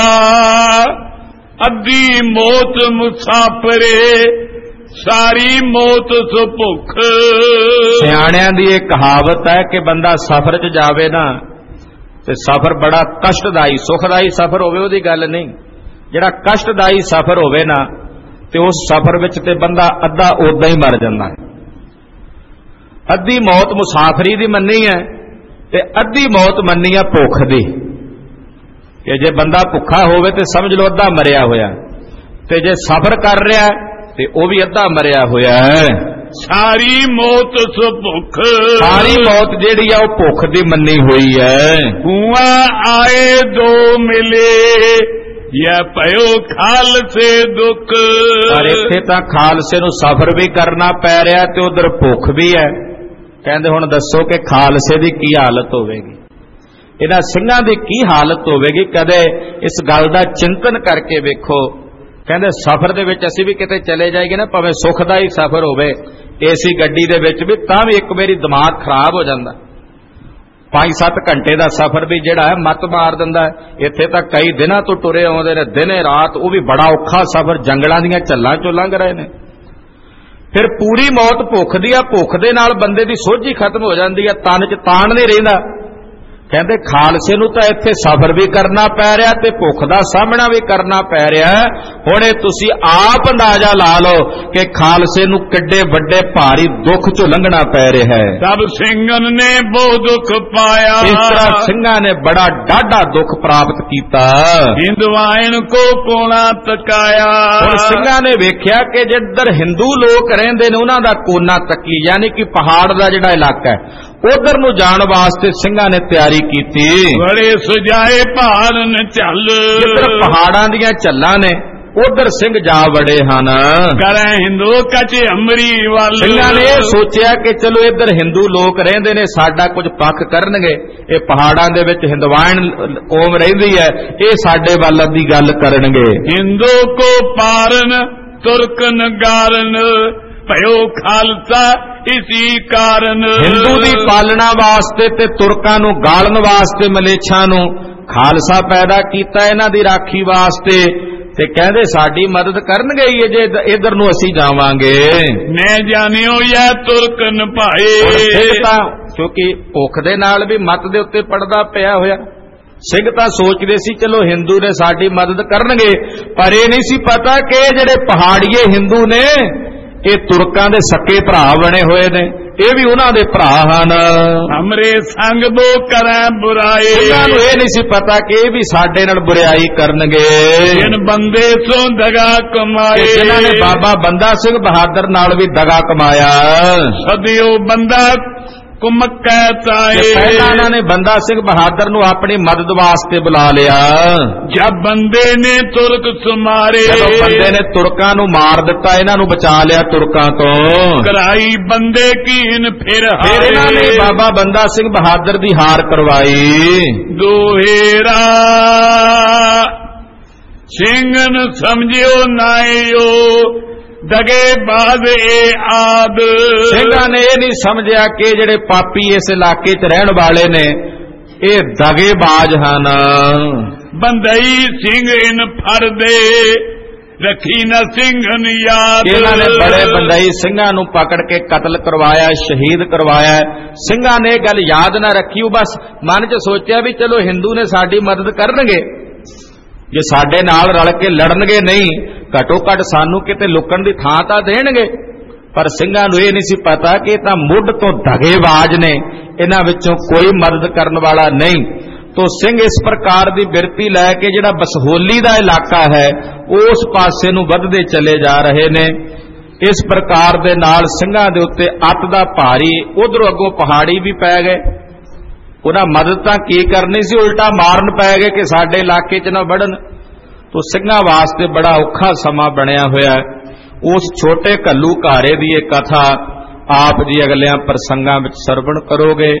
ਅੱਧੀ ਮੌਤ ਮੁਸਾਫਰੇ, ਸਾਰੀ ਮੌਤ ਸੋ ਭੁੱਖ। ਸਿਆਣਿਆਂ ਦੀ ਇਹ ਕਹਾਵਤ ਹੈ ਕਿ ਬੰਦਾ ਸਫ਼ਰ 'ਚ ਜਾਵੇ ਨਾ ਤੇ ਸਫ਼ਰ ਬੜਾ ਕਸ਼ਟਦਾਈ, ਸੁਖਦਾਈ ਸਫ਼ਰ ਹੋਵੇ ਉਹਦੀ ਗੱਲ ਨਹੀਂ, ਜਿਹੜਾ ਕਸ਼ਟਦਾਈ ਸਫ਼ਰ ਹੋਵੇ ਨਾ ਤੇ ਉਸ ਸਫ਼ਰ ਵਿੱਚ ਤੇ ਬੰਦਾ ਅੱਧਾ ਉਦਾਂ ਹੀ ਮਰ ਜਾਂਦਾ ਹੈ। ਅੱਧੀ ਮੌਤ ਮੁਸਾਫਰੀ ਦੀ ਮੰਨੀ ਹੈ ਤੇ ਅੱਧੀ ਮੌਤ ਮੰਨੀ ਹੈ ਭੁੱਖ ਦੀ, ਕਿ ਜੇ ਬੰਦਾ ਭੁੱਖਾ ਹੋਵੇ ਤੇ ਸਮਝ ਲਓ ਅੱਧਾ ਮਰਿਆ ਹੋਇਆ, ਤੇ ਜੇ ਸਫ਼ਰ ਕਰ ਰਿਹਾ ਤੇ ਉਹ ਵੀ ਅੱਧਾ ਮਰਿਆ ਹੋਇਆ ਹੈ। ਸਾਰੀ ਮੌਤ ਸੋ ਭੁੱਖ, ਸਾਰੀ ਮੌਤ ਜਿਹੜੀ ਆ ਉਹ ਭੁੱਖ ਦੀ ਮੰਨੀ ਹੋਈ ਹੈ। ਹੁਆ ਆਏ ਦੋ ਮਿਲੇ, ਯਾ ਪਇਓ ਖਾਲਸੇ ਦੁੱਖ। ਪਰ ਇੱਥੇ ਤਾਂ ਖਾਲਸੇ ਨੂੰ ਸਫ਼ਰ ਵੀ ਕਰਨਾ ਪੈ ਰਿਹਾ ਤੇ ਉਧਰ ਭੁੱਖ ਵੀ ਹੈ। ਕਹਿੰਦੇ ਹੁਣ ਦੱਸੋ ਕਿ ਖਾਲਸੇ ਦੀ ਕੀ ਹਾਲਤ ਹੋਵੇਗੀ, ਇਹਨਾਂ ਸਿੰਘਾਂ ਦੀ ਕੀ ਹਾਲਤ ਹੋਵੇਗੀ। ਕਦੇ ਇਸ ਗੱਲ ਦਾ ਚਿੰਤਨ ਕਰਕੇ ਵੇਖੋ। ਕਹਿੰਦੇ ਸਫ਼ਰ ਦੇ ਵਿੱਚ ਅਸੀਂ ਵੀ ਕਿਤੇ ਚਲੇ ਜਾਈਏ ਨਾ, ਭਾਵੇਂ ਸੁੱਖ ਦਾ ਹੀ ਸਫ਼ਰ ਹੋਵੇ ਏਸੀ ਗੱਡੀ ਦੇ ਵਿੱਚ ਵੀ, ਤਾਂ ਵੀ ਇੱਕ ਵਾਰੀ ਦਿਮਾਗ ਖਰਾਬ ਹੋ ਜਾਂਦਾ। ਪੰਜ ਸੱਤ ਘੰਟੇ ਦਾ ਸਫ਼ਰ ਵੀ ਜਿਹੜਾ ਹੈ ਮੱਤ ਮਾਰ ਦਿੰਦਾ ਹੈ। ਇੱਥੇ ਤਾਂ ਕਈ ਦਿਨਾਂ ਤੋਂ ਟੁਰੇ ਆਉਂਦੇ ਨੇ, ਦਿਨੇ ਰਾਤ, ਉਹ ਵੀ ਬੜਾ ਔਖਾ ਸਫ਼ਰ, ਜੰਗਲਾਂ ਦੀਆਂ ਝੱਲਾਂ ਚੋਂ ਲੰਘ ਰਹੇ ਨੇ। ਫਿਰ ਪੂਰੀ ਮੌਤ ਭੁੱਖ ਦੀ ਆ, ਭੁੱਖ ਦੇ ਨਾਲ ਬੰਦੇ ਦੀ ਸੋਝੀ ਖਤਮ ਹੋ ਜਾਂਦੀ ਆ, ਤਨ 'ਚ ਤਾਣ ਨਹੀਂ ਰਹਿੰਦਾ। ਕਹਿੰਦੇ ਖਾਲਸੇ ਨੂੰ ਤਾਂ ਇੱਥੇ ਸਫ਼ਰ ਵੀ ਕਰਨਾ ਪੈ ਰਿਹਾ ਤੇ ਭੁੱਖ ਦਾ ਸਾਹਮਣਾ ਵੀ ਕਰਨਾ ਪੈ ਰਿਹਾ। ਹੁਣ ਇਹ ਤੁਸੀਂ ਆਪ ਅੰਦਾਜ਼ਾ ਲਾ ਲਓ ਕਿ ਖਾਲਸੇ ਨੂੰ ਕਿੱਡੇ ਵੱਡੇ ਭਾਰੀ ਦੁੱਖ ਚੋਂ ਲੰਘਣਾ ਪੈ ਰਿਹਾ ਹੈ। ਸਭ ਸਿੰਘਾਂ ਨੇ ਬਹੁਤ ਦੁੱਖ ਪਾਇਆ, ਇਸ ਤਰ੍ਹਾਂ ਸਿੰਘਾਂ ਨੇ ਬੜਾ ਡਾਢਾ ਦੁੱਖ ਪ੍ਰਾਪਤ ਕੀਤਾ। ਹਿੰਦਵਾਇਣ ਕੋ ਕੋਣਾ ਤਕਾਇਆ। ਹੁਣ ਸਿੰਘਾਂ ਨੇ ਵੇਖਿਆ ਕਿ ਜਿੱਧਰ ਹਿੰਦੂ ਲੋਕ ਰਹਿੰਦੇ ਨੇ ਉਹਨਾਂ ਦਾ ਕੋਨਾ ਤੱਕੀ, ਯਾਨੀ ਕਿ ਪਹਾੜ ਦਾ ਜਿਹੜਾ ਇਲਾਕਾ ਹੈ ਉਧਰ ਨੂੰ ਜਾਣ ਵਾਸਤੇ ਸਿੰਘਾਂ ਨੇ ਤਿਆਰੀ ਕੀਤੀ। ਬੜੇ ਸੁਜਾਏ ਭਾਰਨ ਚੱਲ, ਜਿੱਧਰ ਪਹਾੜਾਂ ਦੀਆਂ ਝੱਲਾਂ ਨੇ ਉਧਰ ਸਿੰਘ ਜਾ ਵੜੇ ਹਨ। ਕਰੇ ਹਿੰਦੂ ਕਚ ਅਮਰੀ ਵੱਲ। ਸਿੰਘਾਂ ਨੇ ਇਹ ਸੋਚਿਆ ਕਿ ਚਲੋ ਇੱਧਰ ਹਿੰਦੂ ਲੋਕ ਰਹਿੰਦੇ ਨੇ, ਸਾਡਾ ਕੁਝ ਪੱਖ ਕਰਨਗੇ। ਇਹ ਪਹਾੜਾਂ ਦੇ ਵਿੱਚ ਹਿੰਦਵਾਇਣ ਕੌਮ ਰਹਿੰਦੀ ਹੈ, ਇਹ ਸਾਡੇ ਵੱਲ ਦੀ ਗੱਲ ਕਰਨਗੇ। ਹਿੰਦੂ ਕੋ ਪਾਰਨ ਤੁਰਕਨ ਗਾਰਨ ਭਇਓ ਖਾਲਸਾ ਇਸੀ ਕਾਰਨ। ਹਿੰਦੂ ਦੀ ਪਾਲਣਾ ਵਾਸਤੇ ਤੇ ਤੁਰਕਾਂ ਨੂੰ ਗਾਲਣ ਵਾਸਤੇ ਮਲੇਛਾਂ ਨੂੰ ਖਾਲਸਾ ਪੈਦਾ ਕੀਤਾ, ਇਹਨਾਂ ਦੀ ਰਾਖੀ ਵਾਸਤੇ। ਤੇ ਕਹਿੰਦੇ ਸਾਡੀ ਮਦਦ ਕਰਨਗੇ ਹੀ ਜੇ ਇਧਰ ਨੂੰ ਅਸੀਂ ਜਾਵਾਂਗੇ। ਮੈਂ ਜਾਣਿਓ ਇਹ ਤੁਰਕਨ ਭਾਏ। ਤਾਂ ਕਿਉਂਕਿ ਭੁੱਖ ਦੇ ਨਾਲ ਵੀ ਮੱਤ ਦੇ ਉੱਤੇ ਪੜਦਾ ਪਿਆ ਹੋਇਆ, ਸਿੰਘ ਤਾਂ ਸੋਚਦੇ ਸੀ ਚਲੋ ਹਿੰਦੂ ਨੇ ਸਾਡੀ ਮਦਦ ਕਰਨਗੇ, ਪਰ ਇਹ ਨਹੀਂ ਸੀ ਪਤਾ ਕਿ ਜਿਹੜੇ ਪਹਾੜੀਏ ਹਿੰਦੂ ਨੇ ਇਹ ਤੁਰਕਾਂ ਦੇ ਸੱਕੇ ਭਰਾ ਬਣੇ ਹੋਏ ਨੇ, ਇਹ ਵੀ ਉਹਨਾਂ ਦੇ ਭਰਾ ਹਨ। ਹਮਰੇ ਸੰਗ ਬੋ ਕਰੈ ਬੁਰਾਈ। ਇਹਨਾਂ ਨੂੰ ਇਹ ਨਹੀਂ ਸੀ ਪਤਾ ਕਿ ਇਹ ਵੀ ਸਾਡੇ ਨਾਲ ਬੁਰਾਈ ਕਰਨਗੇ। ਜਿਨ ਬੰਦੇ ਸੋ ਦਗਾ ਕਮਾਏ। ਜਿਨ੍ਹਾਂ ਨੇ ਬਾਬਾ ਬੰਦਾ ਸਿੰਘ ਬਹਾਦਰ ਨਾਲ ਵੀ ਦਗਾ ਕਮਾਇਆ। ਸਦਿਓ ਬੰਦਾ ਕੁਮਕੈ ਤਾਏ। ਪਹਿਲਾਂ ਇਹਨਾਂ ਨੇ ਬੰਦਾ ਸਿੰਘ ਬਹਾਦਰ ਨੂੰ ਆਪਣੀ ਮਦਦ ਵਾਸਤੇ ਬੁਲਾ ਲਿਆ। ਜਦ ਬੰਦੇ ਨੇ ਤੁਰਕ ਸੁਮਾਰੇ। ਜਦੋਂ ਬੰਦੇ ਨੇ ਤੁਰਕਾਂ ਨੂੰ ਮਾਰ ਦਿੱਤਾ, ਇਹਨਾਂ ਨੂੰ ਬਚਾ ਲਿਆ ਤੁਰਕਾਂ ਤੋਂ। ਕਰਾਈ ਬੰਦੇ ਕੀਨ ਫਿਰ ਹਾਰੇ। ਫਿਰ ਇਹਨਾਂ ਨੇ ਬਾਬਾ ਬੰਦਾ ਸਿੰਘ ਬਹਾਦਰ ਦੀ ਹਾਰ ਕਰਵਾਈ। ਦੋਹੇਰਾ ਸਿੰਘਨ ਸਮਝਿਓ ਨਾਇਓ ਦਗੇ ਬਾਦ ਇਹ ਆਦ। ਸਿੰਘਾਂ ਨੇ ਇਹ ਨਹੀਂ ਸਮਝਿਆ ਕਿ ਜਿਹੜੇ ਪਾਪੀ ਇਸ ਇਲਾਕੇ 'ਚ ਰਹਿਣ ਵਾਲੇ ਨੇ ਇਹ ਦਗੇਬਾਜ਼ ਹਨ। ਬੰਦਈ ਸਿੰਘ ਇਨ ਫਰਦੇ ਰੱਖੀ ਨਾ ਸਿੰਘਨ ਯਾਦ। ਇਹਨਾਂ ਨੇ ਬੜੇ ਬੰਦਈ ਸਿੰਘਾਂ ਨੂੰ ਪਕੜ ਕੇ ਕਤਲ ਕਰਵਾਇਆ, ਸ਼ਹੀਦ ਕਰਵਾਇਆ। ਸਿੰਘਾਂ ਨੇ ਇਹ ਗੱਲ ਯਾਦ ਨਾ ਰੱਖੀ, ਉਹ ਬਸ ਮਨ 'ਚ ਸੋਚਿਆ ਵੀ ਚਲੋ ਹਿੰਦੂ ਨੇ ਸਾਡੀ ਮਦਦ ਕਰਨਗੇ, ਜੇ ਸਾਡੇ ਨਾਲ ਰਲ ਕੇ ਲੜਨਗੇ ਨਹੀਂ ਘਟੋ ਘਟ ਸਾਨੂੰ ਕਿਤੇ ਲੁਕਣ ਦੀ ਥਾਂ ਤਾਂ ਦੇਣਗੇ। ਪਰ ਸਿੰਘਾਂ ਨੂੰ ਇਹ ਨਹੀਂ ਸੀ ਪਤਾ ਕਿ ਇਹ ਤਾਂ ਮੁੱਢ ਤੋਂ ਧਗੇਬਾਜ਼ ਨੇ, ਇਹਨਾਂ ਵਿੱਚੋਂ ਕੋਈ ਮਦਦ ਕਰਨ ਵਾਲਾ ਨਹੀਂ। ਤੋ ਸਿੰਘ ਇਸ ਪ੍ਰਕਾਰ ਦੀ ਬਿਰਤੀ ਲੈ ਕੇ ਜਿਹੜਾ ਬਸਹੋਲੀ ਦਾ ਇਲਾਕਾ ਹੈ ਉਸ ਪਾਸੇ ਨੂੰ ਵੱਧਦੇ ਚਲੇ ਜਾ ਰਹੇ ਨੇ। ਇਸ ਪ੍ਰਕਾਰ ਦੇ ਨਾਲ ਸਿੰਘਾਂ ਦੇ ਉੱਤੇ ਅੱਤ ਦਾ ਭਾਰੀ, ਉਧਰੋਂ ਅੱਗੋਂ ਪਹਾੜੀ ਵੀ ਪੈ ਗਏ। ਉਹਨਾਂ ਮਦਦ ਤਾਂ ਕੀ ਕਰਨੀ ਸੀ, ਉਲਟਾ ਮਾਰਨ ਪੈ ਗਏ ਕਿ ਸਾਡੇ ਇਲਾਕੇ 'ਚ ਨਾ ਵੜਨ। ਤੋ ਸਿੰਘਾਂ ਵਾਸਤੇ ਬੜਾ ਔਖਾ ਸਮਾਂ ਬਣਿਆ ਹੋਇਆ। ਉਸ ਛੋਟੇ ਘੱਲੂ ਘਾਰੇ ਦੀ ਇਹ ਕਥਾ ਆਪ ਜੀ ਅਗਲਿਆਂ ਪ੍ਰਸੰਗਾਂ ਵਿੱਚ ਸਰਵਣ ਕਰੋਗੇ।